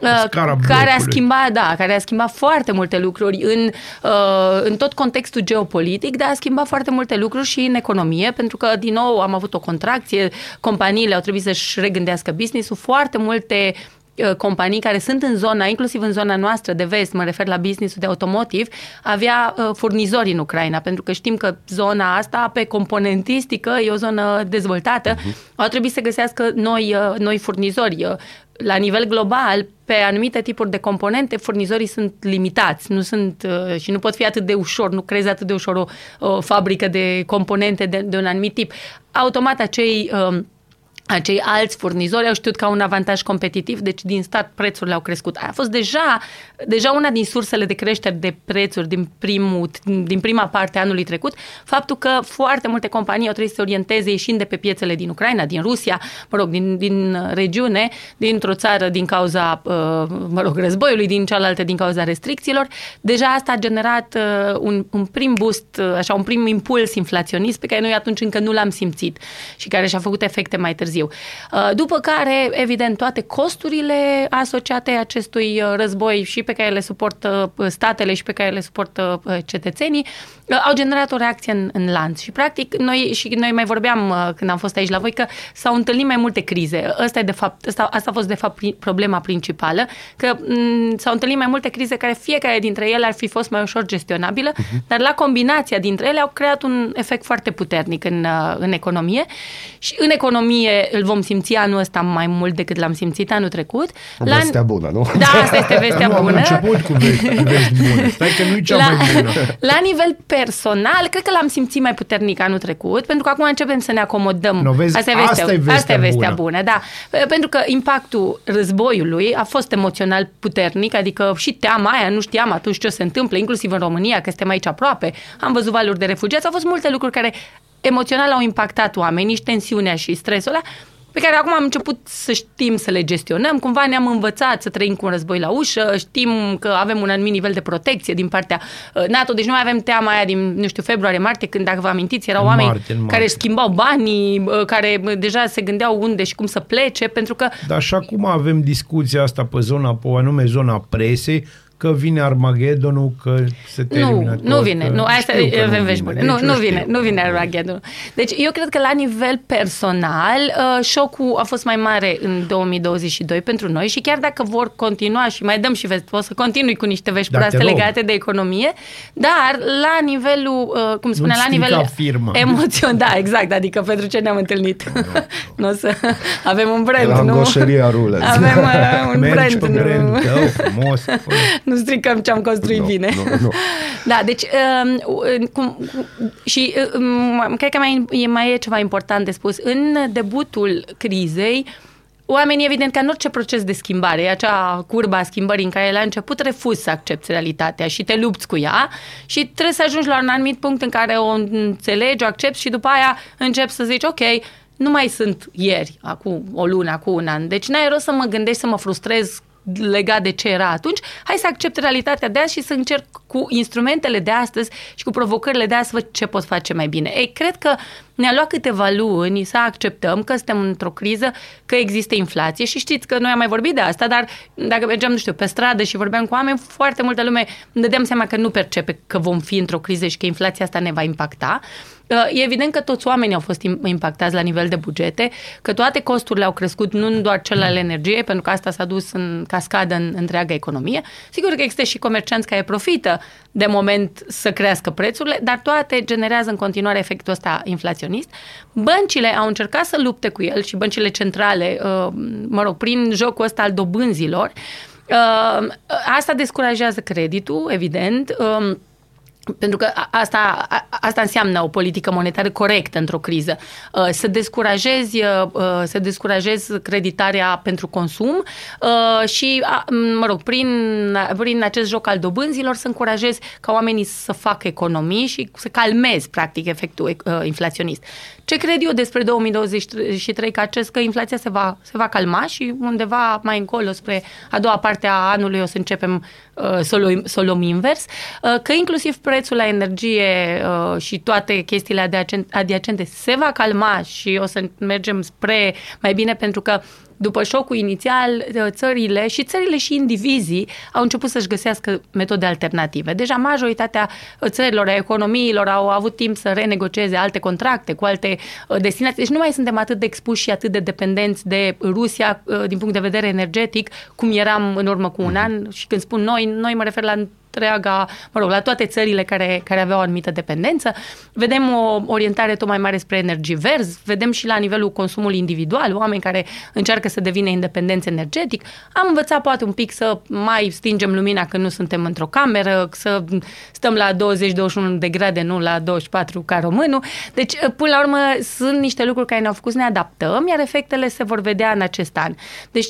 care a schimbat foarte multe lucruri în tot contextul geopolitic, dar a schimbat foarte multe lucruri și în economie, pentru că din nou am avut o contracție, companiile au trebuit să-și regândească business-ul, foarte multe companii care sunt în zona, inclusiv în zona noastră de vest, mă refer la business-ul de automotive, avea furnizori în Ucraina, pentru că știm că zona asta, pe componentistică, e o zonă dezvoltată, au trebuit să găsească noi furnizori. La nivel global, pe anumite tipuri de componente, furnizorii sunt limitați, nu sunt și nu pot fi atât de ușor, nu creezi atât de ușor o fabrică de componente de un anumit tip. Automat acei alți furnizori au știut că au un avantaj competitiv, deci din start prețurile au crescut. A fost deja una din sursele de creștere de prețuri din prima parte a anului trecut, faptul că foarte multe companii au trebuit să se orienteze ieșind de pe piețele din Ucraina, din Rusia, din regiune, dintr-o țară din cauza războiului, din cealaltă din cauza restricțiilor. Deja asta a generat un prim boost, așa, un prim impuls inflaționist pe care noi atunci încă nu l-am simțit și care și-a făcut efecte mai târziu. După care, evident, toate costurile asociate acestui război și pe care le suportă statele și pe care le suportă cetățenii au generat o reacție în lanț. Și, practic, noi mai vorbeam când am fost aici la voi că s-au întâlnit mai multe crize. Asta a fost, de fapt, problema principală, că s-au întâlnit mai multe crize care fiecare dintre ele ar fi fost mai ușor gestionabilă, dar la combinația dintre ele au creat un efect foarte puternic în economie. Și în economie îl vom simți anul ăsta mai mult decât l-am simțit anul trecut. Vestea bună, nu? Da, asta este vestea bună. Am început cu vești bune. Stai că nu-i cea mai bună. La nivel personal, cred că l-am simțit mai puternic anul trecut, pentru că acum începem să ne acomodăm. Asta e vestea bună, da. Pentru că impactul războiului a fost emoțional puternic, adică și teama aia, nu știam atunci ce o se întâmplă, inclusiv în România, că suntem aici aproape, am văzut valuri de refugiați, au fost multe lucruri care emoțional au impactat oamenii și tensiunea și stresul ăla, pe care acum am început să știm să le gestionăm. Cumva ne-am învățat să trăim cu un război la ușă, știm că avem un anumit nivel de protecție din partea NATO, deci nu mai avem teama aia din, februarie-martie, când, dacă vă amintiți, erau oameni care își schimbau banii, care deja se gândeau unde și cum să plece, pentru că... Dar și acum avem discuția asta pe o anume zona presei, că vine Armagedonul, că se termină tot. Nu vine. Nu, asta avem vești bune. Nu vine Armagedonul. Armagedonul. Deci eu cred că la nivel personal șocul a fost mai mare în 2022 pentru noi și chiar dacă vor continua și mai dăm și vezi, poți să continui cu niște vești proaste legate de economie, dar la nivelul, cum spunea, la nivel emoțional, da, exact, adică pentru ce ne-am întâlnit. Nu o să avem un brand, la nu? Ngoșeria Rules. Avem un Mergi brand, pe brand tău, frumos. nu stricăm ce am construit bine. Nu. Da, deci și cred că mai e ceva important de spus. În debutul crizei, oamenii, evident, ca în orice proces de schimbare, e acea curba a schimbării în care la început refuzi să accepți realitatea și te lupți cu ea și trebuie să ajungi la un anumit punct în care o înțelegi, o accepți și după aia începi să zici, ok, nu mai sunt ieri, acum o lună, acum un an. Deci n-ai rost să mă gândesc, să mă frustrez legat de ce era atunci, hai să accept realitatea de azi și să încerc cu instrumentele de astăzi și cu provocările de azi să văd ce pot face mai bine. Ei, cred că ne-a luat câteva luni să acceptăm că suntem într-o criză, că există inflație și știți că noi am mai vorbit de asta, dar dacă mergeam, nu știu, pe stradă și vorbeam cu oameni, foarte multă lume ne dădeam seama că nu percepe că vom fi într-o criză și că inflația asta ne va impacta. E evident că toți oamenii au fost impactați la nivel de bugete, că toate costurile au crescut, nu doar cel al energiei, pentru că asta s-a dus în cascadă în întreaga economie. Sigur că există și comercianți care profită de moment să crească prețurile, dar toate generează în continuare efectul ăsta inflaționist. Băncile au încercat să lupte cu el și băncile centrale, prin jocul ăsta al dobânzilor. Asta descurajează creditul, evident, pentru că asta înseamnă o politică monetară corectă într-o criză. Să descurajezi creditarea pentru consum și, prin acest joc al dobânzilor să încurajezi ca oamenii să facă economii și să calmezi, practic, efectul inflaționist. Ce cred eu despre 2023? Că inflația se va calma și undeva mai încolo, spre a doua parte a anului, o să începem să o luăm invers, că inclusiv prețul la energie și toate chestiile adiacente se va calma și o să mergem spre mai bine, pentru că după șocul inițial, țările și indivizii au început să-și găsească metode alternative. Deja majoritatea țărilor, a economiilor au avut timp să renegocieze alte contracte cu alte destinații. Deci nu mai suntem atât de expuși și atât de dependenți de Rusia din punct de vedere energetic, cum eram în urmă cu un an. Și când spun noi mă refer la la toate țările care aveau o anumită dependență. Vedem o orientare tot mai mare spre energii verzi, vedem și la nivelul consumului individual, oameni care încearcă să devină independenți energetic. Am învățat poate un pic să mai stingem lumina când nu suntem într-o cameră, să stăm la 20-21 de grade, nu la 24 ca românul. Deci, până la urmă, sunt niște lucruri care ne-au făcut să ne adaptăm, iar efectele se vor vedea în acest an. Deci,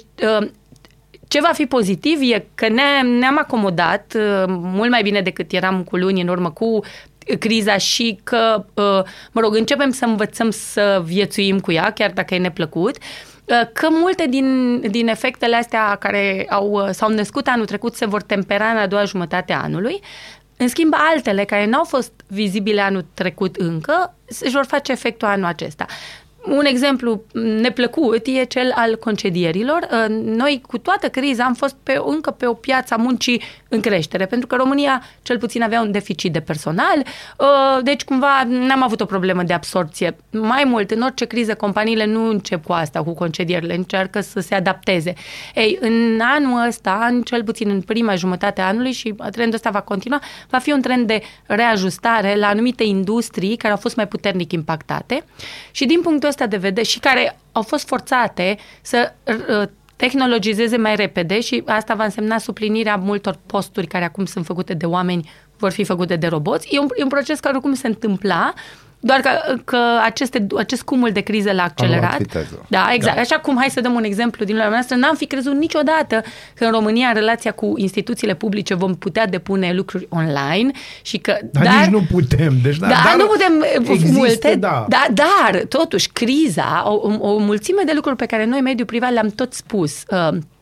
ce va fi pozitiv e că ne-am acomodat mult mai bine decât eram cu luni în urmă cu criza și că, începem să învățăm să viețuim cu ea, chiar dacă e neplăcut, că multe din efectele astea care s-au născut anul trecut se vor tempera în a doua jumătate a anului. În schimb, altele care n-au fost vizibile anul trecut încă, își vor face efectul anul acesta. Un exemplu neplăcut e cel al concedierilor. Noi, cu toată criza, am fost încă pe o piață a muncii în creștere, pentru că România, cel puțin, avea un deficit de personal, deci, cumva, n-am avut o problemă de absorpție. Mai mult, în orice criză, companiile nu încep cu asta, cu concedierile, încearcă să se adapteze. Ei, în anul ăsta, cel puțin în prima jumătate a anului, și trendul ăsta va continua, va fi un trend de reajustare la anumite industrii care au fost mai puternic impactate și, din punctul ăsta de vedere, și care au fost forțate să tehnologizeze mai repede, și asta va însemna suplinirea multor posturi care acum sunt făcute de oameni, vor fi făcute de roboți. E un proces care oricum se întâmpla, doar că acest cumul de crize l-a accelerat. Da, exact. Da. Așa cum, hai să dăm un exemplu din lumea noastră, n-am fi crezut niciodată că în România, în relația cu instituțiile publice, vom putea depune lucruri online și că... Dar nici nu putem. Deci, dar nu putem multe. Da. Dar, totuși, criza, o mulțime de lucruri pe care noi, mediul privat, le-am tot spus,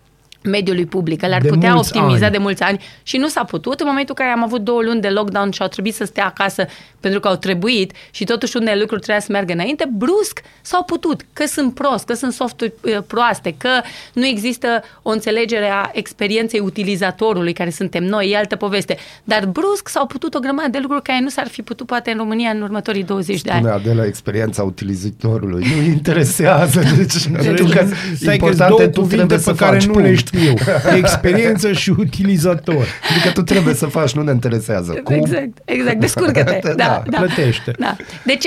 mediului public, că le-ar De putea mulți optimiza ani. de mulți ani și nu s-a putut. În momentul în care am avut 2 luni de lockdown și au trebuit să stea acasă pentru că au trebuit și totuși unele lucruri trebuia să meargă înainte, brusc s-au putut, că sunt prost, că sunt softuri proaste, că nu există o înțelegere a experienței utilizatorului care suntem noi, e altă poveste. Dar brusc s-au putut o grămadă de lucruri care nu s-ar fi putut poate în România în următorii 20 de ani. Spunea de la experiența utilizatorului. Nu interesează. Stai că două cuvinte pe care nu le știu. Experiență și utilizator. Adică tu trebuie să faci, nu ne interesează. Cum? Exact. Descurcă-te. Da. Plătește. Da. Deci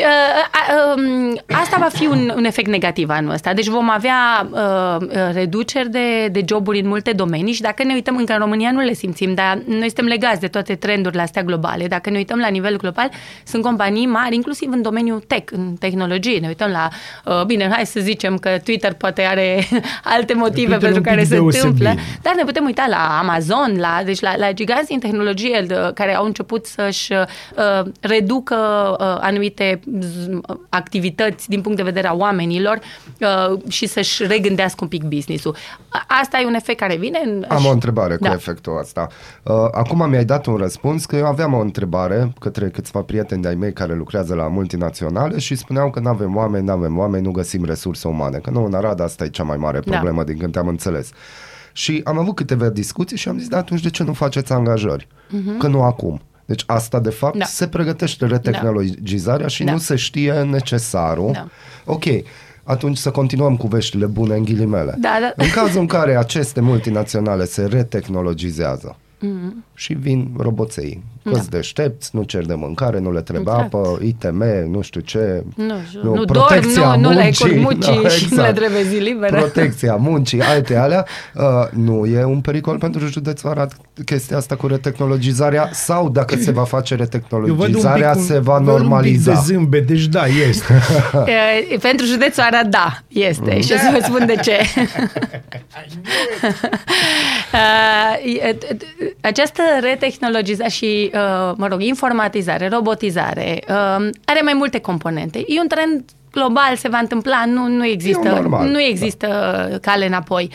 asta va fi un efect negativ anul ăsta. Deci vom avea reduceri de joburi în multe domenii și dacă ne uităm, încă în România nu le simțim, dar noi suntem legați de toate trendurile astea globale. Dacă ne uităm la nivel global, sunt companii mari, inclusiv în domeniul tech, în tehnologie. Ne uităm la, bine, hai să zicem că Twitter poate are alte motive pentru care se întâmplă, dar ne putem uita la Amazon, la giganți din tehnologie care au început să-și reducă anumite activități din punct de vedere a oamenilor și să-și regândească un pic business-ul. Asta e un efect care vine. Am o întrebare cu efectul ăsta. Acum mi-ai dat un răspuns că eu aveam o întrebare către câțiva prieteni de-ai mei care lucrează la multinaționale și spuneau că n-avem oameni, nu găsim resurse umane. Că nu, în Arad asta e cea mai mare problemă din când am înțeles. Și am avut câteva discuții și am zis, da, atunci de ce nu faceți angajări? Că nu acum. Deci asta, de fapt, se pregătește retehnologizarea și nu se știe necesarul. Da. Ok, atunci să continuăm cu veștile bune în ghilimele. Da. În cazul în care aceste multinaționale se retehnologizează și vin roboței, că-ți deștepți, nu cer de mâncare, nu le trebuie apă, ITM, nu știu ce, nu protecția dorm, muncii, nu le și nu le trebuie zi liberă. Protecția muncii, alte alea, nu e un pericol pentru județul Arad chestia asta cu retehnologizarea sau dacă se va face retehnologizarea, se va normaliza? Un pic de zâmbet, deci da, este. Pentru județul Arad, da, este. Și o să vă spun de ce. Această retehnologizare și, informatizare, robotizare, are mai multe componente. E un trend global, se va întâmpla, nu există cale înapoi.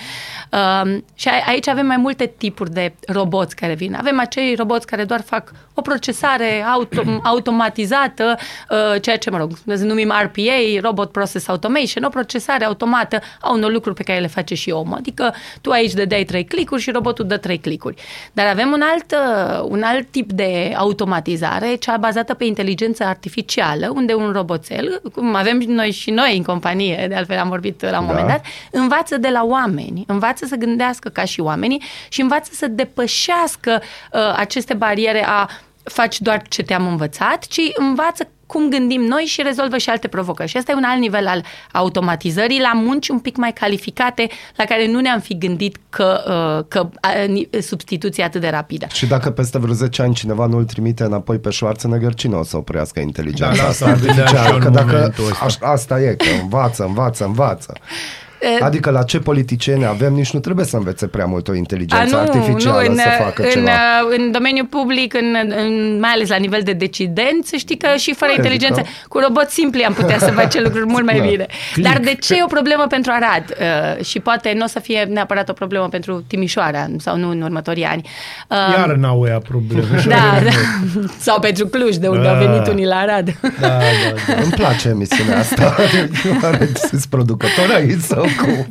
Și aici avem mai multe tipuri de roboți care vin. Avem acei roboți care doar fac o procesare automatizată, ceea ce, numim RPA, Robot Process Automation, o procesare automată a unor lucruri pe care le face și omul. Adică tu aici dădeai 3 clicuri și robotul dă 3 clicuri. Dar avem un alt tip de automatizare, cea bazată pe inteligență artificială, unde un roboțel, cum avem noi în companie, de altfel am vorbit la un moment dat, învață de la oameni, învață să gândească ca și oamenii și învață să depășească aceste bariere a faci doar ce te-am învățat, ci învață cum gândim noi și rezolvă și alte provocări. Și asta e un alt nivel al automatizării, la munci un pic mai calificate, la care nu ne-am fi gândit că substituție atât de rapidă. Și dacă peste vreo 10 ani cineva nu îl trimite înapoi pe Schwarzenegger, cine o să oprească inteligența asta? Că dacă asta e, că învață. Adică la ce politicieni avem, nici nu trebuie să învețe prea mult o inteligență artificială să facă ceva. În domeniul public, mai ales la nivel de decidenți, știi că și fără inteligență, cu roboți simpli am putea să face lucruri mult mai bine. Dar de ce e o problemă pentru Arad? Și poate nu o să fie neapărat o problemă pentru Timișoara sau nu în următorii ani. Iar n-au ea probleme. Da. Sau pentru Cluj, de unde au venit unii la Arad. Da. Îmi place emisiunea asta. Sunt producător aici sau cum?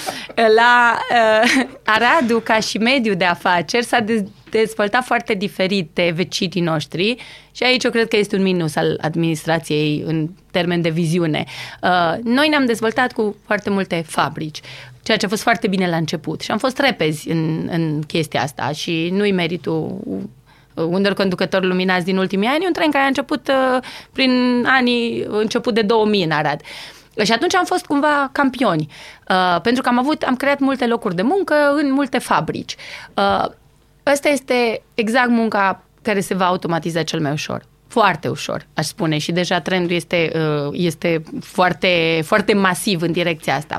La Aradul, ca și mediu de afaceri, s-a dezvoltat foarte diferit de vecinii noștri și aici eu cred că este un minus al administrației în termen de viziune. Noi ne-am dezvoltat cu foarte multe fabrici, ceea ce a fost foarte bine la început și am fost repezi în chestia asta și nu-i meritul unor conducători luminați din ultimii ani, un tren care a început prin început de 2000 în Arad. Și atunci am fost cumva campioni, pentru că am creat multe locuri de muncă în multe fabrici. Asta este exact munca care se va automatiza cel mai ușor. foarte ușor, aș spune, și deja trendul este foarte, foarte masiv în direcția asta.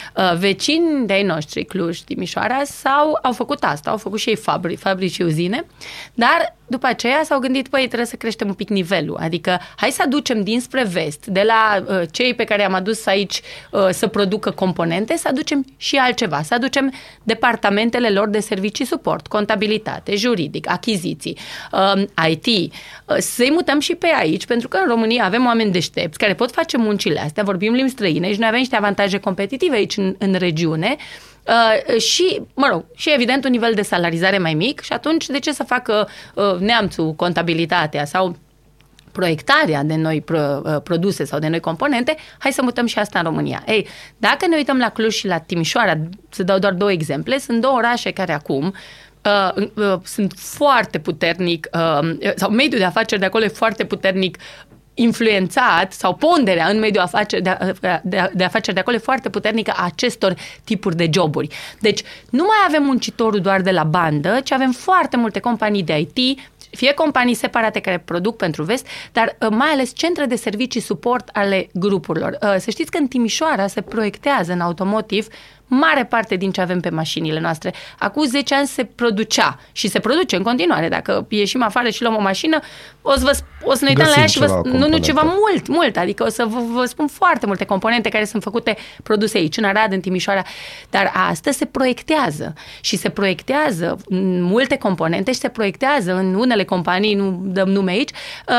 Vecini de-ai noștri, Cluj, Timișoara, au făcut asta, au făcut și ei fabrici și uzine, dar după aceea s-au gândit, trebuie să creștem un pic nivelul, adică hai să aducem dinspre vest, de la cei pe care am adus aici să producă componente, să aducem și altceva, să aducem departamentele lor de servicii suport, contabilitate, juridic, achiziții, IT, să-i mutăm și pe aici, pentru că în România avem oameni deștepți care pot face muncile astea, vorbim limbi străine și noi avem niște avantaje competitive aici în regiune, și, și evident un nivel de salarizare mai mic și atunci de ce să facă neamțul contabilitatea sau proiectarea de noi produse sau de noi componente, hai să mutăm și asta în România. Ei, dacă ne uităm la Cluj și la Timișoara, să dau doar 2 exemple, sunt 2 orașe care acum sunt foarte puternic, sau mediul de afaceri de acolo e foarte puternic influențat sau ponderea în mediul de afaceri de acolo e foarte puternică a acestor tipuri de joburi. Deci nu mai avem muncitorul doar de la bandă, ci avem foarte multe companii de IT, fie companii separate care produc pentru vest, dar mai ales centre de servicii suport ale grupurilor. Să știți că în Timișoara se proiectează în automotive mare parte din ce avem pe mașinile noastre. Acum 10 ani se producea și se produce în continuare. Dacă ieșim afară și luăm o mașină, o să ne uităm la ea și ceva mult. Adică o să vă spun foarte multe componente care sunt făcute, produse aici, în Arad, în Timișoara. Dar astăzi se proiectează și se proiectează multe componente și se proiectează în unele companii, nu dăm nume aici,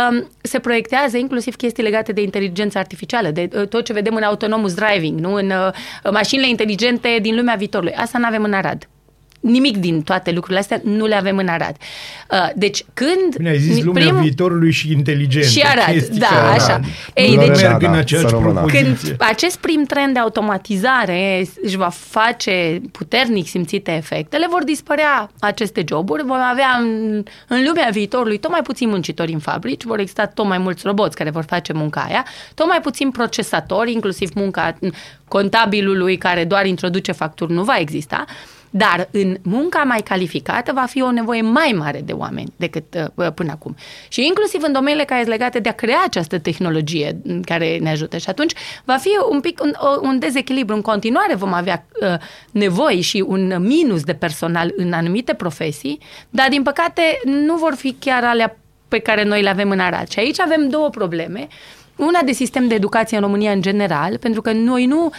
se proiectează inclusiv chestii legate de inteligență artificială, de tot ce vedem în autonomous driving, nu? În mașinile inteligente din lumea viitorului. Asta nu avem în Arad. Nimic din toate lucrurile astea nu le avem în Arad. Deci când... Bine, ai zis lumea viitorului și inteligentă. Și Arad, da, așa. Ei, deci merg în aceeași propoziție. Când acest prim trend de automatizare își va face puternic simțite efectele, vor dispărea aceste joburi, vom avea în lumea viitorului tot mai puțini muncitori în fabrici, vor exista tot mai mulți roboți care vor face munca aia, tot mai puțini procesatori, inclusiv munca contabilului care doar introduce facturi nu va exista. Dar în munca mai calificată va fi o nevoie mai mare de oameni decât până acum. Și inclusiv în domeniile care sunt legate de a crea această tehnologie care ne ajută. Și atunci va fi un pic un dezechilibru. În continuare vom avea nevoi și un minus de personal în anumite profesii, dar din păcate nu vor fi chiar alea pe care noi le avem în Arad. Și aici avem 2 probleme. Una de sistem de educație în România în general, pentru că noi nu...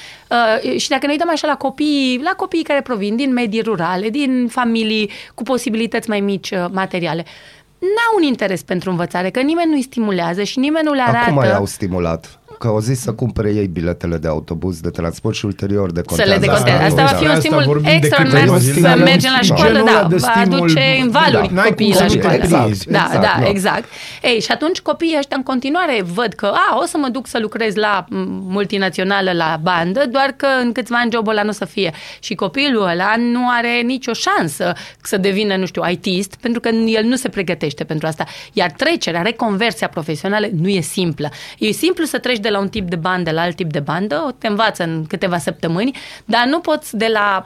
și dacă ne uităm așa la copiii care provin din medii rurale, din familii cu posibilități mai mici materiale, n-au un interes pentru învățare, că nimeni nu-i stimulează și nimeni nu le arată... Acum i-au stimulat. Că au zis să cumpere ei biletele de autobuz, de transport și ulterior decontează. Să le decontează. Asta va fi un stimul extraordinar să mergem la școală, va aduce în valuri copiii la școală. Exact. Ei, și atunci copiii ăștia în continuare văd că o să mă duc să lucrez la multinațională, la bandă, doar că în câțiva ani jobul ăla nu o să fie. Și copilul ăla nu are nicio șansă să devină, nu știu, IT-ist, pentru că el nu se pregătește pentru asta. Iar reconversia profesională nu e simplă. E simplu să treci de la un tip de bandă la alt tip de bandă, te învață în câteva săptămâni, dar nu poți de la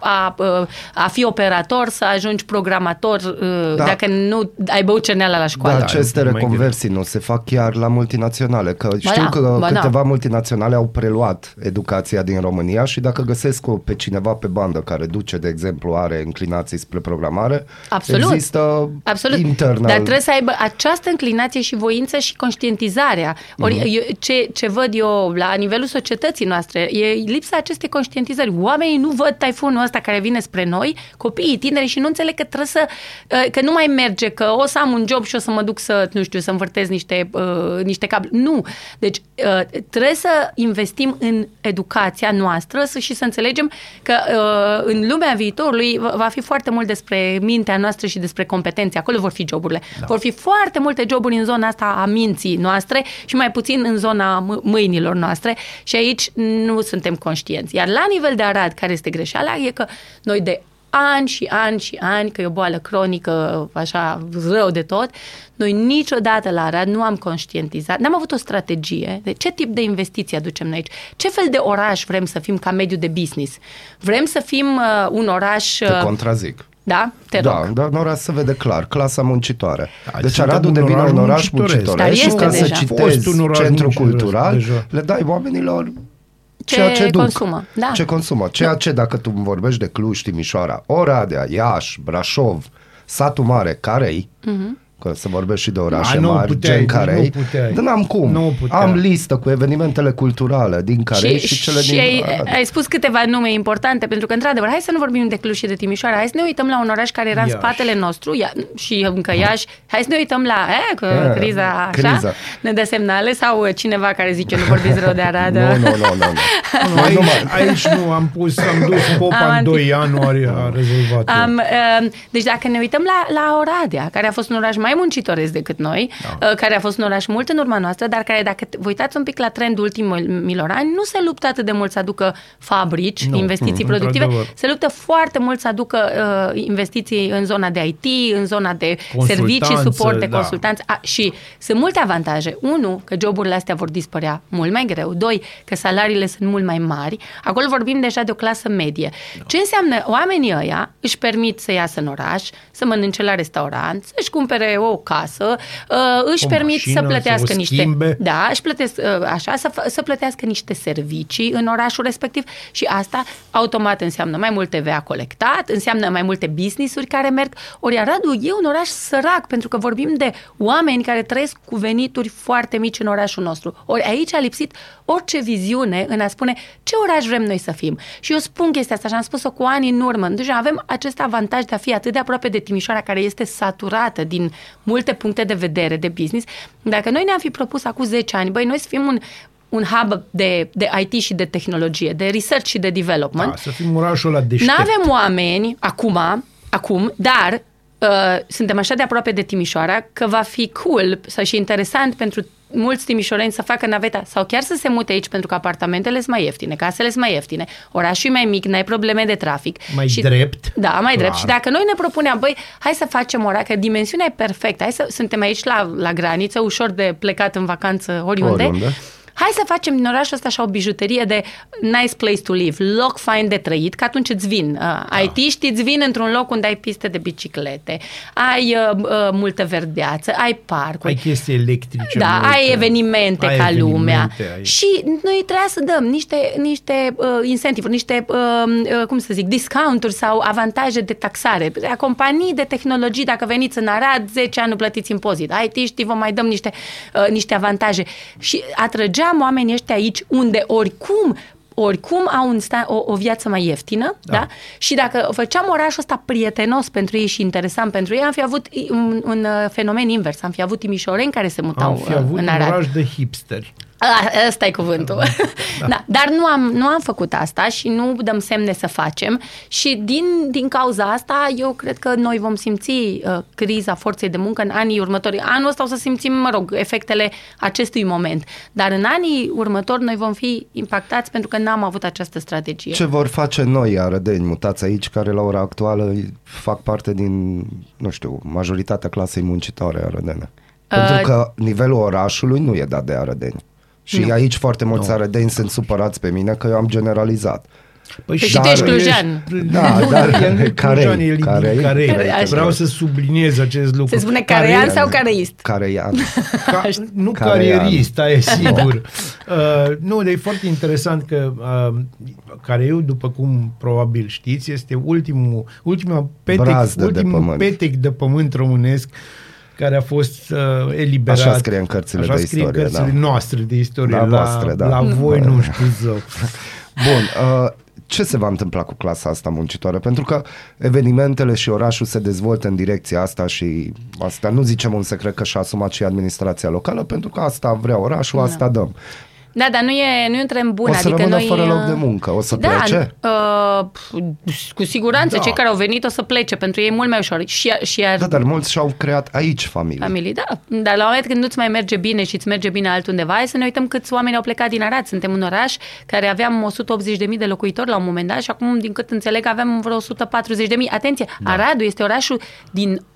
a fi operator să ajungi programator dacă nu ai băut cerneala la școală. Dar aceste reconversii nu se fac chiar la multinaționale, că știu că câteva multinaționale au preluat educația din România și dacă găsesc pe cineva pe bandă care duce, de exemplu, are inclinații spre programare, există internal. Dar trebuie să aibă această inclinație și voință și conștientizarea. Ori ce văd eu la nivelul societății noastre, e lipsa acestei conștientizări. Oamenii nu văd taifunul ăsta care vine spre noi, copiii, tineri, și nu înțeleg că trebuie că nu mai merge, că o să am un job și o să mă duc să învârtez niște cabli. Nu. Deci trebuie să investim în educația noastră și să înțelegem că în lumea viitorului va fi foarte mult despre mintea noastră și despre competențe. Acolo vor fi joburile. Da. Vor fi foarte multe joburi în zona asta a minții noastre și mai puțin în zona mâinilor noastre și aici nu suntem conștienți. Iar la nivel de Arad, care este greșeala, e că noi de ani și ani și ani, că e o boală cronică, așa, rău de tot, noi niciodată la Arad nu am conștientizat, n-am avut o strategie de ce tip de investiții aducem noi aici, ce fel de oraș vrem să fim ca mediu de business. Vrem să fim un oraș... Te contrazic. Da? Te rog. Da, în oraș se vede clar, clasa muncitoare. Da, Deci suntem Aradul un devine oraș un oraș muncitoresc. Dar muncitoresc și este ca să deja. citezi Fost un oraș centru muncitoresc, cultural, deja. le dai oamenilor Ce ceea ce duc. consumă, da. Ce consumă. Ceea ce, dacă tu vorbești de Cluj, Timișoara, Oradea, Iași, Brașov, satul mare, Carei, că se vorbește și de orașe nu mari, puteai, gen Carei, nu puteai. dar n-am cum. Nu puteai. Am listă cu evenimentele culturale din Carei și cele din ai spus câteva nume importante, pentru că, într-adevăr, hai să nu vorbim de Cluj și de Timișoara, hai să ne uităm la un oraș care era în Iași. spatele nostru, și încă Iași, hai să ne uităm la criza, așa, criza. ne dă semnale, sau cineva care zice nu vorbiți rău de Arad. Nu. Aici nu, am dus popa în 2 ianuarie, a rezolvat. Deci dacă ne uităm la Oradea, care a fost un oraș mai muncitoresc decât noi, care a fost un oraș mult în urma noastră, dar care, dacă vă uitați un pic la trendul ultimilor ani, nu se luptă atât de mult să aducă fabrici, investiții productive, se luptă foarte mult să aducă investiții în zona de IT, în zona de servicii, suport, de consultanți. Și sunt multe avantaje. 1, că joburile astea vor dispărea mult mai greu. 2, că salariile sunt mult mai mari. Acolo vorbim deja de o clasă medie. Ce înseamnă? Oamenii ăia își permit să iasă în oraș, să mănânce la restaurant, să-și cumpere o casă, își permit să plătească niște... Da, își plătesc așa, să plătească niște servicii în orașul respectiv și asta automat înseamnă mai mult TVA colectat, înseamnă mai multe business-uri care merg. Ori Aradul e un oraș sărac, pentru că vorbim de oameni care trăiesc cu venituri foarte mici în orașul nostru. Ori aici a lipsit orice viziune în a spune ce oraș vrem noi să fim. Și eu spun chestia asta și am spus-o cu ani în urmă. Deja avem acest avantaj de a fi atât de aproape de Timișoara, care este saturată din multe puncte de vedere de business. Dacă noi ne-am fi propus acum 10 ani, noi să fim un hub de IT și de tehnologie, de research și de development. Da, să fim orașul ăla deștept. N-avem oameni acum, dar suntem așa de aproape de Timișoara că va fi cool și interesant pentru mulți timișoreni să facă naveta sau chiar să se mute aici, pentru că apartamentele sunt mai ieftine, casele sunt mai ieftine, orașul e mai mic, n-ai probleme de trafic. Drept. Da, mai drept. Și dacă noi ne propuneam, hai să facem oraș, că dimensiunea e perfectă, suntem aici la graniță, ușor de plecat în vacanță oriunde. Hai să facem din orașul ăsta așa o bijuterie de nice place to live, loc fain de trăit, că atunci îți vin. IT-știi îți vin într-un loc unde ai piste de biciclete, ai multă verdeață, ai parcuri. Ai chestii electrice. Da, multe, ai evenimente ca lumea. Și noi trebuia să dăm niște incentive-uri, niște, discounturi sau avantaje de taxare. Companii de tehnologii, dacă veniți în Arad, 10 ani nu plătiți impozit. IT-știi, vă mai dăm niște avantaje. Și atrăgeam oamenii ăștia aici, unde oricum au o viață mai ieftină, da? Și dacă făceam orașul ăsta prietenos pentru ei și interesant pentru ei, am fi avut un fenomen invers. Am fi avut timișoreni care se mutau în Arad. Un oraș de hipsteri. Ăsta e cuvântul. Da. Dar nu am făcut asta și nu dăm semne să facem și din cauza asta eu cred că noi vom simți criza forței de muncă în anii următori. Anul ăsta o să simțim, efectele acestui moment. Dar în anii următori noi vom fi impactați pentru că n-am avut această strategie. Ce vor face noi arădeni mutați aici, care la ora actuală fac parte din, majoritatea clasei muncitoare arădene? Pentru că nivelul orașului nu e dat de arădeni. Și aici foarte mulți arădeni sunt supărați pe mine că eu am generalizat. Păi și tu ești clujean. Da, dar Carei. Vreau să subliniez acest lucru. Se spune careian sau careist? Careian. Nu carierist, e sigur. Nu, dar e foarte interesant că Careiul, după cum probabil știți, este ultimul petec de pământ românesc care a fost eliberat. Așa scrie în cărțile de istorie. Așa scrie în cărțile noastre de istorie. La voi nu știu zău. Bun, ce se va întâmpla cu clasa asta muncitoare? Pentru că evenimentele și orașul se dezvoltă în direcția asta și asta nu zicem un secret că și-a asumat și administrația locală, pentru că asta vrea orașul, asta dăm. Da, dar nu e un trend bun. O să rămână fără loc de muncă, o să plece? Cu siguranță, cei care au venit o să plece, pentru ei e mult mai ușor. Da, dar mulți și-au creat aici familii. Da, dar la un moment când nu-ți mai merge bine și îți merge bine altundeva, hai să ne uităm câți oameni au plecat din Arad. Suntem un oraș care aveam 180.000 de locuitori la un moment dat și acum, din cât înțeleg, avem vreo 140.000. Atenție, Aradul este orașul din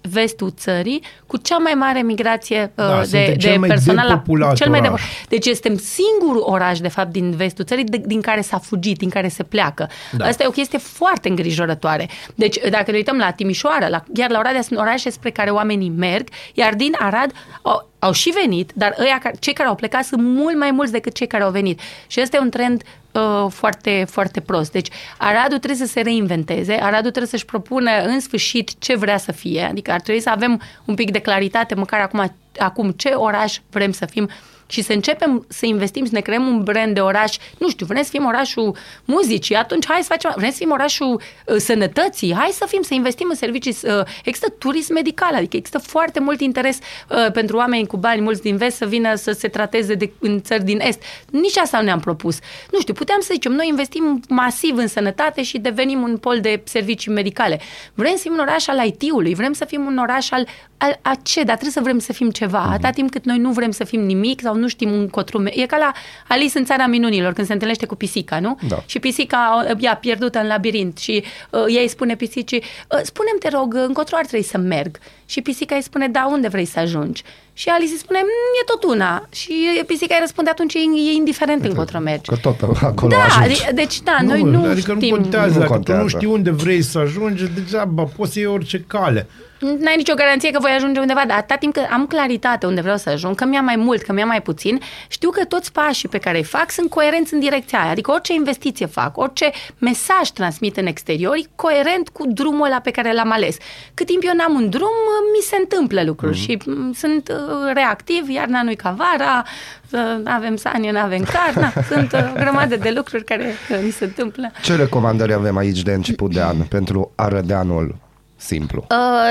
vestul țării cu cea mai mare migrație de cel mai personal. cel mai Deci suntem singurul oraș, de fapt, din vestul țării din care s-a fugit, din care se pleacă. Da. Asta e o chestie foarte îngrijorătoare. Deci, dacă ne uităm la Timișoara, chiar la Oradea, sunt orașe spre care oamenii merg, iar din Arad au și venit, dar cei care au plecat sunt mult mai mulți decât cei care au venit. Și ăsta e un trend foarte, foarte prost. Deci Aradul trebuie să se reinventeze, Aradul trebuie să-și propună în sfârșit ce vrea să fie, adică ar trebui să avem un pic de claritate, măcar acum ce oraș vrem să fim și să începem să investim, să ne creăm un brand de oraș, nu știu, vrem să fim orașul muzicii, atunci hai să facem, vrem să fim orașul sănătății, hai să investim în servicii, există turism medical, adică există foarte mult interes pentru oameni cu bani mulți din vest să vină să se trateze în țări din est. Nici asta nu ne-am propus. Nu știu, puteam să zicem, noi investim masiv în sănătate și devenim un pol de servicii medicale. Vrem să fim un oraș al IT-ului, vrem să fim un oraș al ce, dar trebuie să vrem să fim ceva. Atâta timp cât noi nu vrem să fim nimic sau nu știm încotro. E ca la Alice în Țara Minunilor, când se întâlnește cu pisica, nu? Da. Și pisica e pierdută în labirint și ea îi spune pisicii, spune-mi, te rog, încotro ar trebui să merg. Și pisica îi spune, da, unde vrei să ajungi? Și Alice îi spune, e tot una. Și pisica îi răspunde, atunci e indiferent încotro mergi. Că tot acolo ajungi. Deci, da, noi nu adică știm. Nu contează, dacă tu nu știi unde vrei să ajungi, degeaba poți să iei orice cale. N-ai nicio garanție că voi ajunge undeva, dar atâta timp că am claritate unde vreau să ajung, că mi-a mai mult, că mi-a mai puțin, știu că toți pașii pe care îi fac sunt coerenți în direcția aia. Adică orice investiție fac, orice mesaj transmit în exterior, e coerent cu drumul ăla pe care l-am ales. Cât timp eu n-am un drum, mi se întâmplă lucruri și sunt reactiv, iarna nu-i ca vara, avem sanie, n-avem carne, sunt o grămadă de lucruri care mi se întâmplă. Ce recomandări avem aici de început de an pentru arădeanul simplu?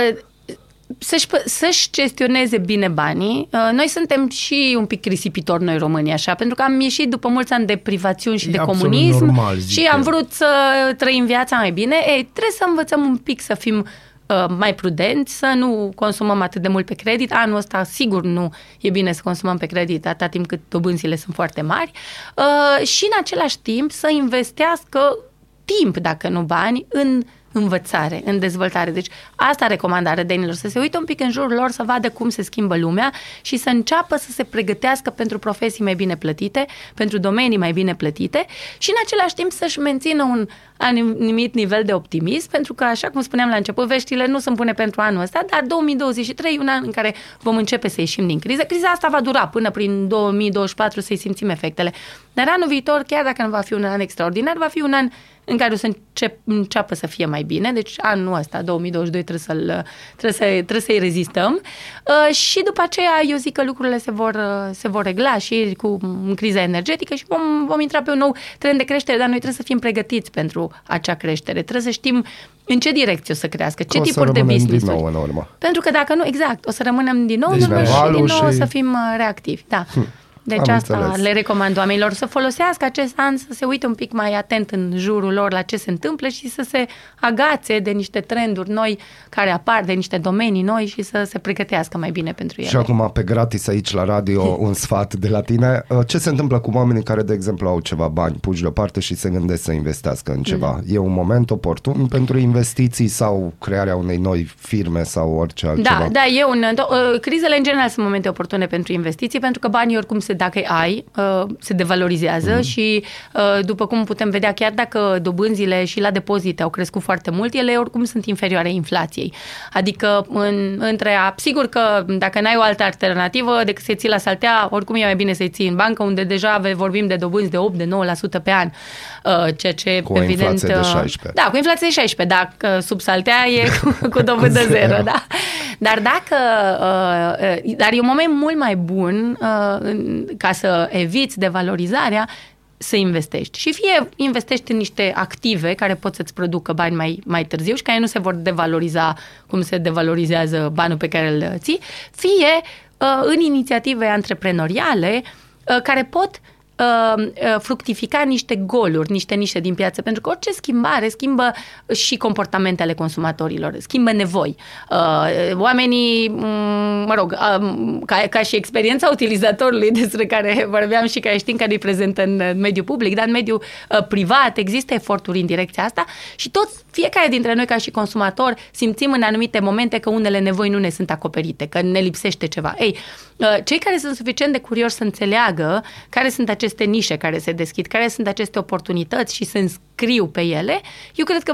Să-și gestioneze bine banii. Noi suntem și un pic risipitori noi românii, așa, pentru că am ieșit după mulți ani de privațiuni și de comunism normal, și am vrut să trăim viața mai bine. Trebuie să învățăm un pic să fim mai prudenți, să nu consumăm atât de mult pe credit. Anul ăsta sigur nu e bine să consumăm pe credit atâta timp cât dobânzile sunt foarte mari și în același timp să investească timp, dacă nu bani, în învățare, în dezvoltare. Deci asta recomand arădenilor, să se uite un pic în jurul lor, să vadă cum se schimbă lumea și să înceapă să se pregătească pentru profesii mai bine plătite, pentru domenii mai bine plătite și în același timp să-și mențină un anumit nivel de optimism, pentru că, așa cum spuneam la început, veștile nu sunt bune pentru anul ăsta, dar 2023 e un an în care vom începe să ieșim din criză. Criza asta va dura până prin 2024 să-i simțim efectele. Dar anul viitor, chiar dacă nu va fi un an extraordinar, va fi un an în care o să înceapă să fie mai bine. Deci anul ăsta, 2022, trebuie să-i rezistăm. Și după aceea, eu zic că lucrurile se vor regla și cu criza energetică și vom intra pe un nou trend de creștere, dar noi trebuie să fim pregătiți pentru acea creștere. Trebuie să știm în ce direcție o să crească, ce tipuri de business. Din nou în urmă. Pentru că dacă nu, exact, o să rămânem din nou în urmă și din nou o să fim reactivi. Da. Deci asta le recomand oamenilor, să folosească acest an, să se uite un pic mai atent în jurul lor la ce se întâmplă și să se agațe de niște trenduri noi care apar, de niște domenii noi și să se pregătească mai bine pentru ele. Și acum, pe gratis aici la radio, un sfat de la tine. Ce se întâmplă cu oamenii care, de exemplu, au ceva bani puși deoparte și se gândesc să investească în ceva? E un moment oportun pentru investiții sau crearea unei noi firme sau orice altceva? Da, crizele în general sunt momente oportune pentru investiții, pentru că banii oricum dacă ai, se devalorizează și după cum putem vedea, chiar dacă dobânzile și la depozite au crescut foarte mult, ele oricum sunt inferioare inflației. Adică sigur că dacă n-ai o altă alternativă decât să-i ții la saltea, oricum e mai bine să-i ții în bancă, unde deja vorbim de dobânzi de 8-9% pe an. Ceea ce cu o inflație de 16%. Da, cu inflație de 16%, dacă sub saltea e cu dobândă zero, da. Dar e un moment mult mai bun ca să eviți devalorizarea, să investești. Și fie investești în niște active care pot să-ți producă bani mai târziu și care nu se vor devaloriza cum se devalorizează banul pe care îl ții, fie în inițiative antreprenoriale care pot fructifica niște goluri, niște nișe din piață, pentru că orice schimbare schimbă și comportamentele consumatorilor, schimbă nevoi. Oamenii, ca și experiența utilizatorului despre care vorbeam și care știm că e prezentă în mediul public, dar în mediul privat există eforturi în direcția asta și fiecare dintre noi ca și consumator simțim în anumite momente că unele nevoi nu ne sunt acoperite, că ne lipsește ceva. Ei, cei care sunt suficient de curioși să înțeleagă care sunt aceste nișe care se deschid, care sunt aceste oportunități și se înscriu pe ele, eu cred că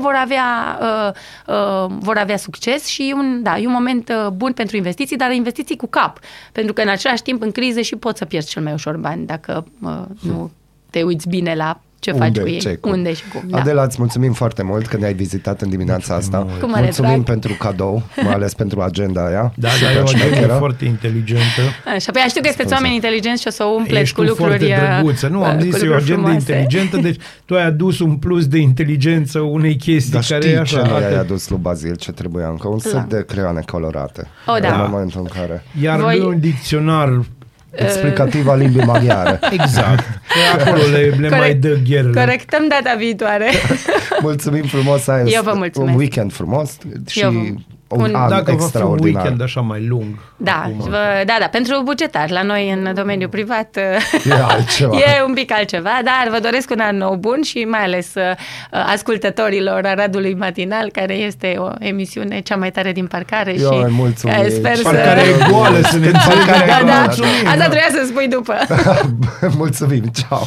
vor avea succes și e un moment bun pentru investiții, dar investiții cu cap, pentru că în același timp în crize și poți să pierzi cel mai ușor bani dacă nu te uiți bine la ce faci cu ei, unde și cum. Adela, îți mulțumim foarte mult că ne-ai vizitat în dimineața asta. Mulțumim pentru cadou, mai ales pentru agenda aia. Da, e o agenda foarte inteligentă. Așa, păi știu că sunteți oameni inteligenți și o să o umpleți cu lucruri foarte drăguță. Nu, am zis, e o agenda inteligentă, deci tu ai adus un plus de inteligență unei chestii care e așa. Dar știi ce ai adus lui Bazil, ce trebuia încă? Un set de creioane colorate. În momentul în care... Iar lui un dicționar explicativ al limbii maghiare. Exact. Acolo le mai dă gherele. Corectăm data viitoare. Mulțumim frumos, eu vă mulțumesc. Un weekend frumos și un an dacă extraordinar. Va fi un weekend așa mai lung. Da, pentru bugetari. La noi, în domeniul privat, e un pic altceva, dar vă doresc un an nou bun și mai ales ascultătorilor Aradului Matinal, care este o emisiune cea mai tare din parcare. Eu și mulțumim. Sper parcare e goală, să ne înțelegem. Asta trebuia să spui după. Mulțumim, ceau.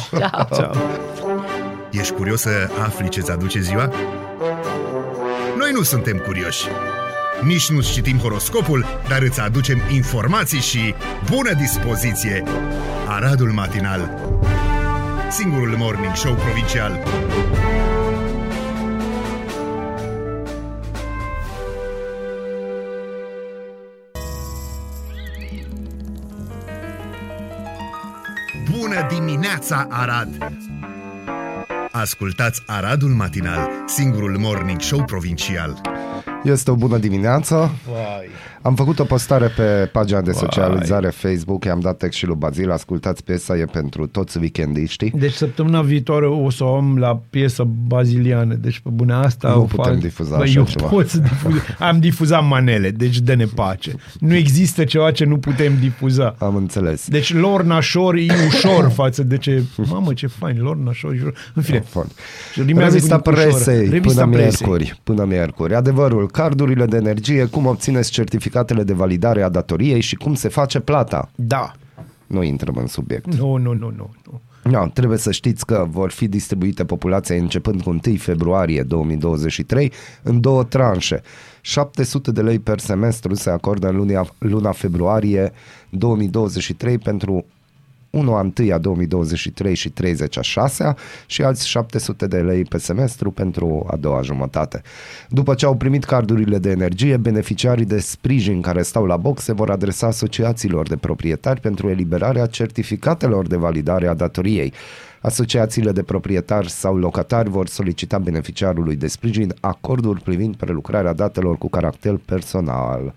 Ești curios să afli ce-ți aduce ziua? Noi nu suntem curioși. Nici nu citim horoscopul, dar îți aducem informații și bună dispoziție. Aradul Matinal, singurul morning show provincial. Bună dimineața, Arad! Ascultați Aradul Matinal, singurul morning show provincial. Este o bună dimineață. Am făcut o postare pe pagina de socializare Facebook, i-am dat text și lui Bazil, ascultați piesa, e pentru toți weekendiștii. Deci săptămâna viitoare o să o am la piesă baziliană, deci pe bune asta nu putem difuza așa ceva. Am difuzat manele, deci dă-ne pace. Nu există ceva ce nu putem difuza. Am înțeles. Deci Lorna Shore e ușor față de ce... Mamă, ce fain, Lorna Shore e ușor. În fine. Revista presei până miercuri. Adevărul, cardurile de energie, cum obțineți certificatele de validare a datoriei și cum se face plata. Da. Nu intrăm în subiect. Nu. Trebuie să știți că vor fi distribuite populației începând cu 1 februarie 2023 în 2 tranșe. 700 de lei per semestru se acordă în luna februarie 2023 pentru 1/1 2023 și 30/6 și alți 700 de lei pe semestru pentru a doua jumătate. După ce au primit cardurile de energie, beneficiarii de sprijin care stau la box se vor adresa asociațiilor de proprietari pentru eliberarea certificatelor de validare a datoriei. Asociațiile de proprietari sau locatari vor solicita beneficiarului de sprijin acorduri privind prelucrarea datelor cu caracter personal.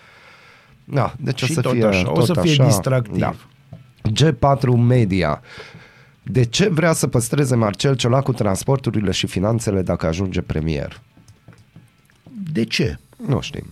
Da, deci și o să fie distractiv. Da. G4 Media. De ce vrea să păstreze Marcel Ciolacu transporturile și finanțele dacă ajunge premier? De ce? Nu știm.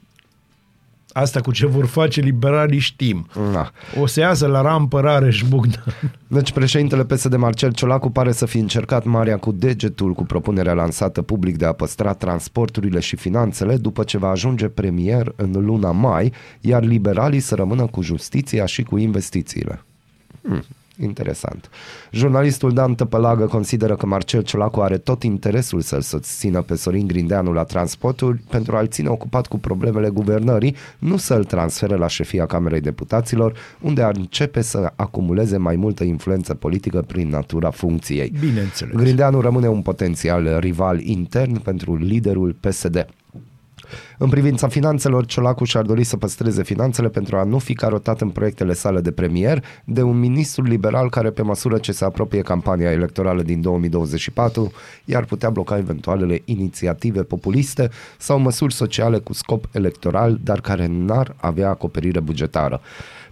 Asta cu ce vor face liberalii știm. Da. O să iasă la rampă Rareș Bogdan. Deci președintele PSD Marcel Ciolacu pare să fi încercat marea cu degetul cu propunerea lansată public de a păstra transporturile și finanțele după ce va ajunge premier în luna mai, iar liberalii să rămână cu justiția și cu investițiile. Interesant. Jurnalistul Dan Tăpălagă consideră că Marcel Ciolacu are tot interesul să-l susțină pe Sorin Grindeanu la transporturi pentru a-l ține ocupat cu problemele guvernării, nu să-l transfere la șefia Camerei Deputaților, unde ar începe să acumuleze mai multă influență politică prin natura funcției. Bineînțeles. Grindeanu rămâne un potențial rival intern pentru liderul PSD. În privința finanțelor, Ciolacu și-ar dori să păstreze finanțele pentru a nu fi carotat în proiectele sale de premier de un ministru liberal care, pe măsură ce se apropie campania electorală din 2024, i-ar putea bloca eventualele inițiative populiste sau măsuri sociale cu scop electoral, dar care n-ar avea acoperire bugetară.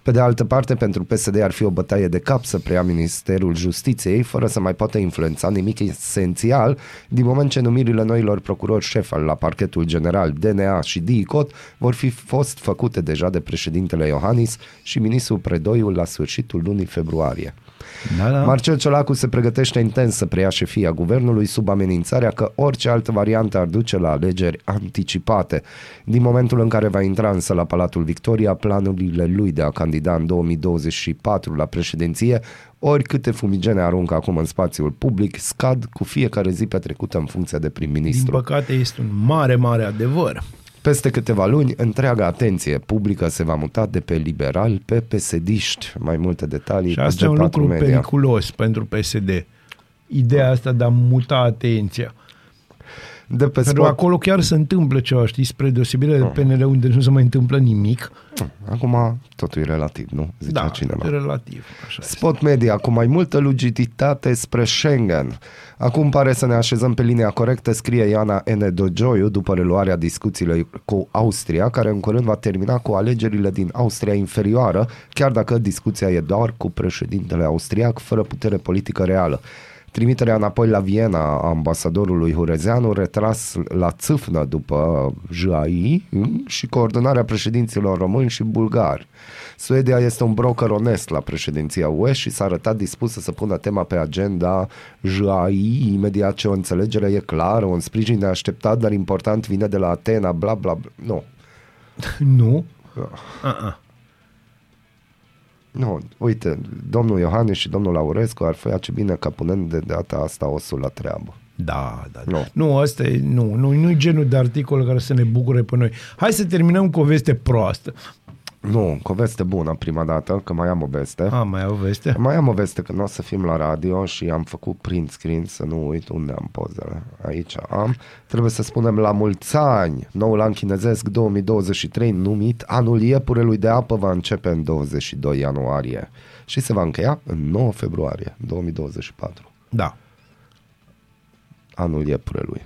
Pe de altă parte, pentru PSD ar fi o bătaie de cap să preia Ministerul Justiției fără să mai poată influența nimic esențial, din moment ce numirile noilor procurori șef la Parchetul General, DNA și DICOT vor fi fost făcute deja de președintele Iohannis și ministrul Predoiu la sfârșitul lunii februarie. Da. Marcel Ciolacu se pregătește intens să preia șefia guvernului sub amenințarea că orice altă variantă ar duce la alegeri anticipate. Din momentul în care va intra însă la Palatul Victoria, planurile lui de a candida în 2024 la președinție, oricâte fumigene aruncă acum în spațiul public, scad cu fiecare zi petrecută în funcție de prim-ministru. Din păcate este un mare, mare adevăr. Peste câteva luni, întreaga atenție publică se va muta de pe liberali pe PSD-ști. Mai multe detalii și pe asta e un G4 lucru Media. periculos pentru PSD. Ideea asta de a muta atenția. De pe Pentru spot, acolo chiar se întâmplă ceva, știi, spre deosebire de PNL unde nu se mai întâmplă nimic. acum totul e relativ, nu? Zicea cineva. Relativ. Așa este. Spot Media, cu mai multă luciditate spre Schengen. Acum pare să ne așezăm pe linia corectă, scrie Ioana N. Dogioiu, după reluarea discuțiilor cu Austria, care în curând va termina cu alegerile din Austria inferioară, chiar dacă discuția e doar cu președintele austriac, fără putere politică reală. Trimiterea înapoi la Viena a ambasadorului Hurezeanu, retras la țâfnă după JAI, și coordonarea președinților români și bulgari. Suedia este un broker onest la președinția UE și s-a arătat dispusă să pună tema pe agenda JAI imediat ce o înțelegere e clară, un sprijin neașteptat, dar important vine de la Atena, bla bla bla. Nu. Nu? Nu, uite, domnul Iohannis și domnul Laurescu ar face bine ca punând de data asta osul la treabă. Da. Nu. Nu, asta e, nu-i genul de articol care să ne bucure pe noi. Hai să terminăm cu o veste proastă. Nu, cu o veste bună prima dată, că mai am o veste. Mai ai o veste? Mai am o veste că nu o să fim la radio și am făcut print screen, să nu uit unde am pozele. Aici am. Trebuie să spunem la mulți ani. Noul an chinezesc 2023, numit Anul Iepurelui de Apă, va începe în 22 ianuarie și se va încheia în 9 februarie 2024. Da. Anul Iepurelui.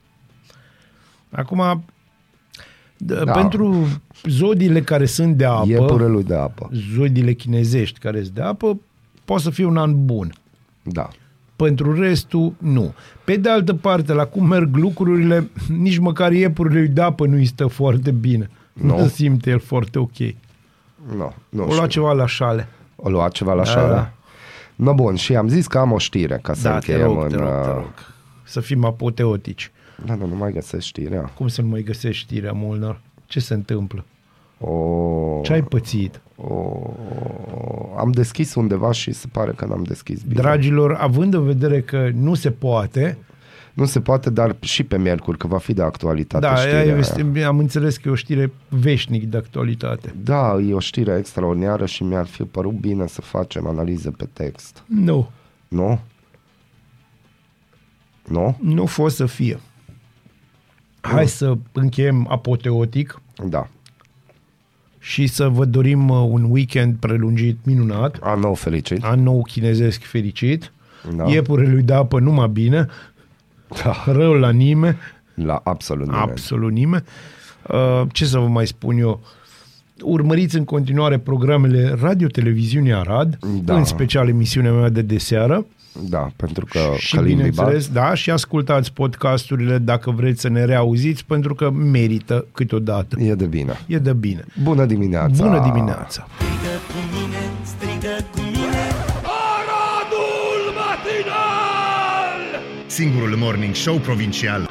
Acum, pentru zodiile care sunt de apă, Iepurelui de apă. zodiile chinezești care sunt de apă, poate să fie un an bun. Da. Pentru restul, nu. Pe de altă parte, la cum merg lucrurile, nici măcar iepurile de apă nu îi stă foarte bine. Nu simte el foarte ok. Nu O lua ceva la șale. O lua ceva la șale? Da. No, bun, și am zis că am o știre ca să încheiem te rog. Să fim apoteotici. Da, nu mai găsesc știrea. Cum să nu mai găsești știrea, Molnar? Ce se întâmplă? Ce ai pățit? Am deschis undeva și se pare că n-am deschis bine. Dragilor, având în vedere că nu se poate... Nu se poate, dar și pe miercuri, că va fi de actualitate știrea. Am înțeles că e o știre veșnic de actualitate. Da, e o știre extraordinară și mi-ar fi părut bine să facem analiză pe text. Nu. Nu? Nu? Nu fost să fie. Hai să încheiem apoteotic. Da. Și să vă dorim un weekend prelungit minunat. An nou fericit. An nou chinezesc fericit. Da. Iepurelui de apă numai bine. Da. Rău la nimeni. La absolut nimeni. Absolut nimeni. Ce să vă mai spun eu? Urmăriți în continuare programele Radio-Televiziunii Arad, în special emisiunea mea de deseară. Da, pentru că și bineînțeles, da, și ascultați podcasturile dacă vreți să ne reauziți, pentru că merită câteodată. E de bine. E de bine. Bună dimineața! Bună dimineața! Strigă cu mine, Aradul Matinal! Singurul morning show provincial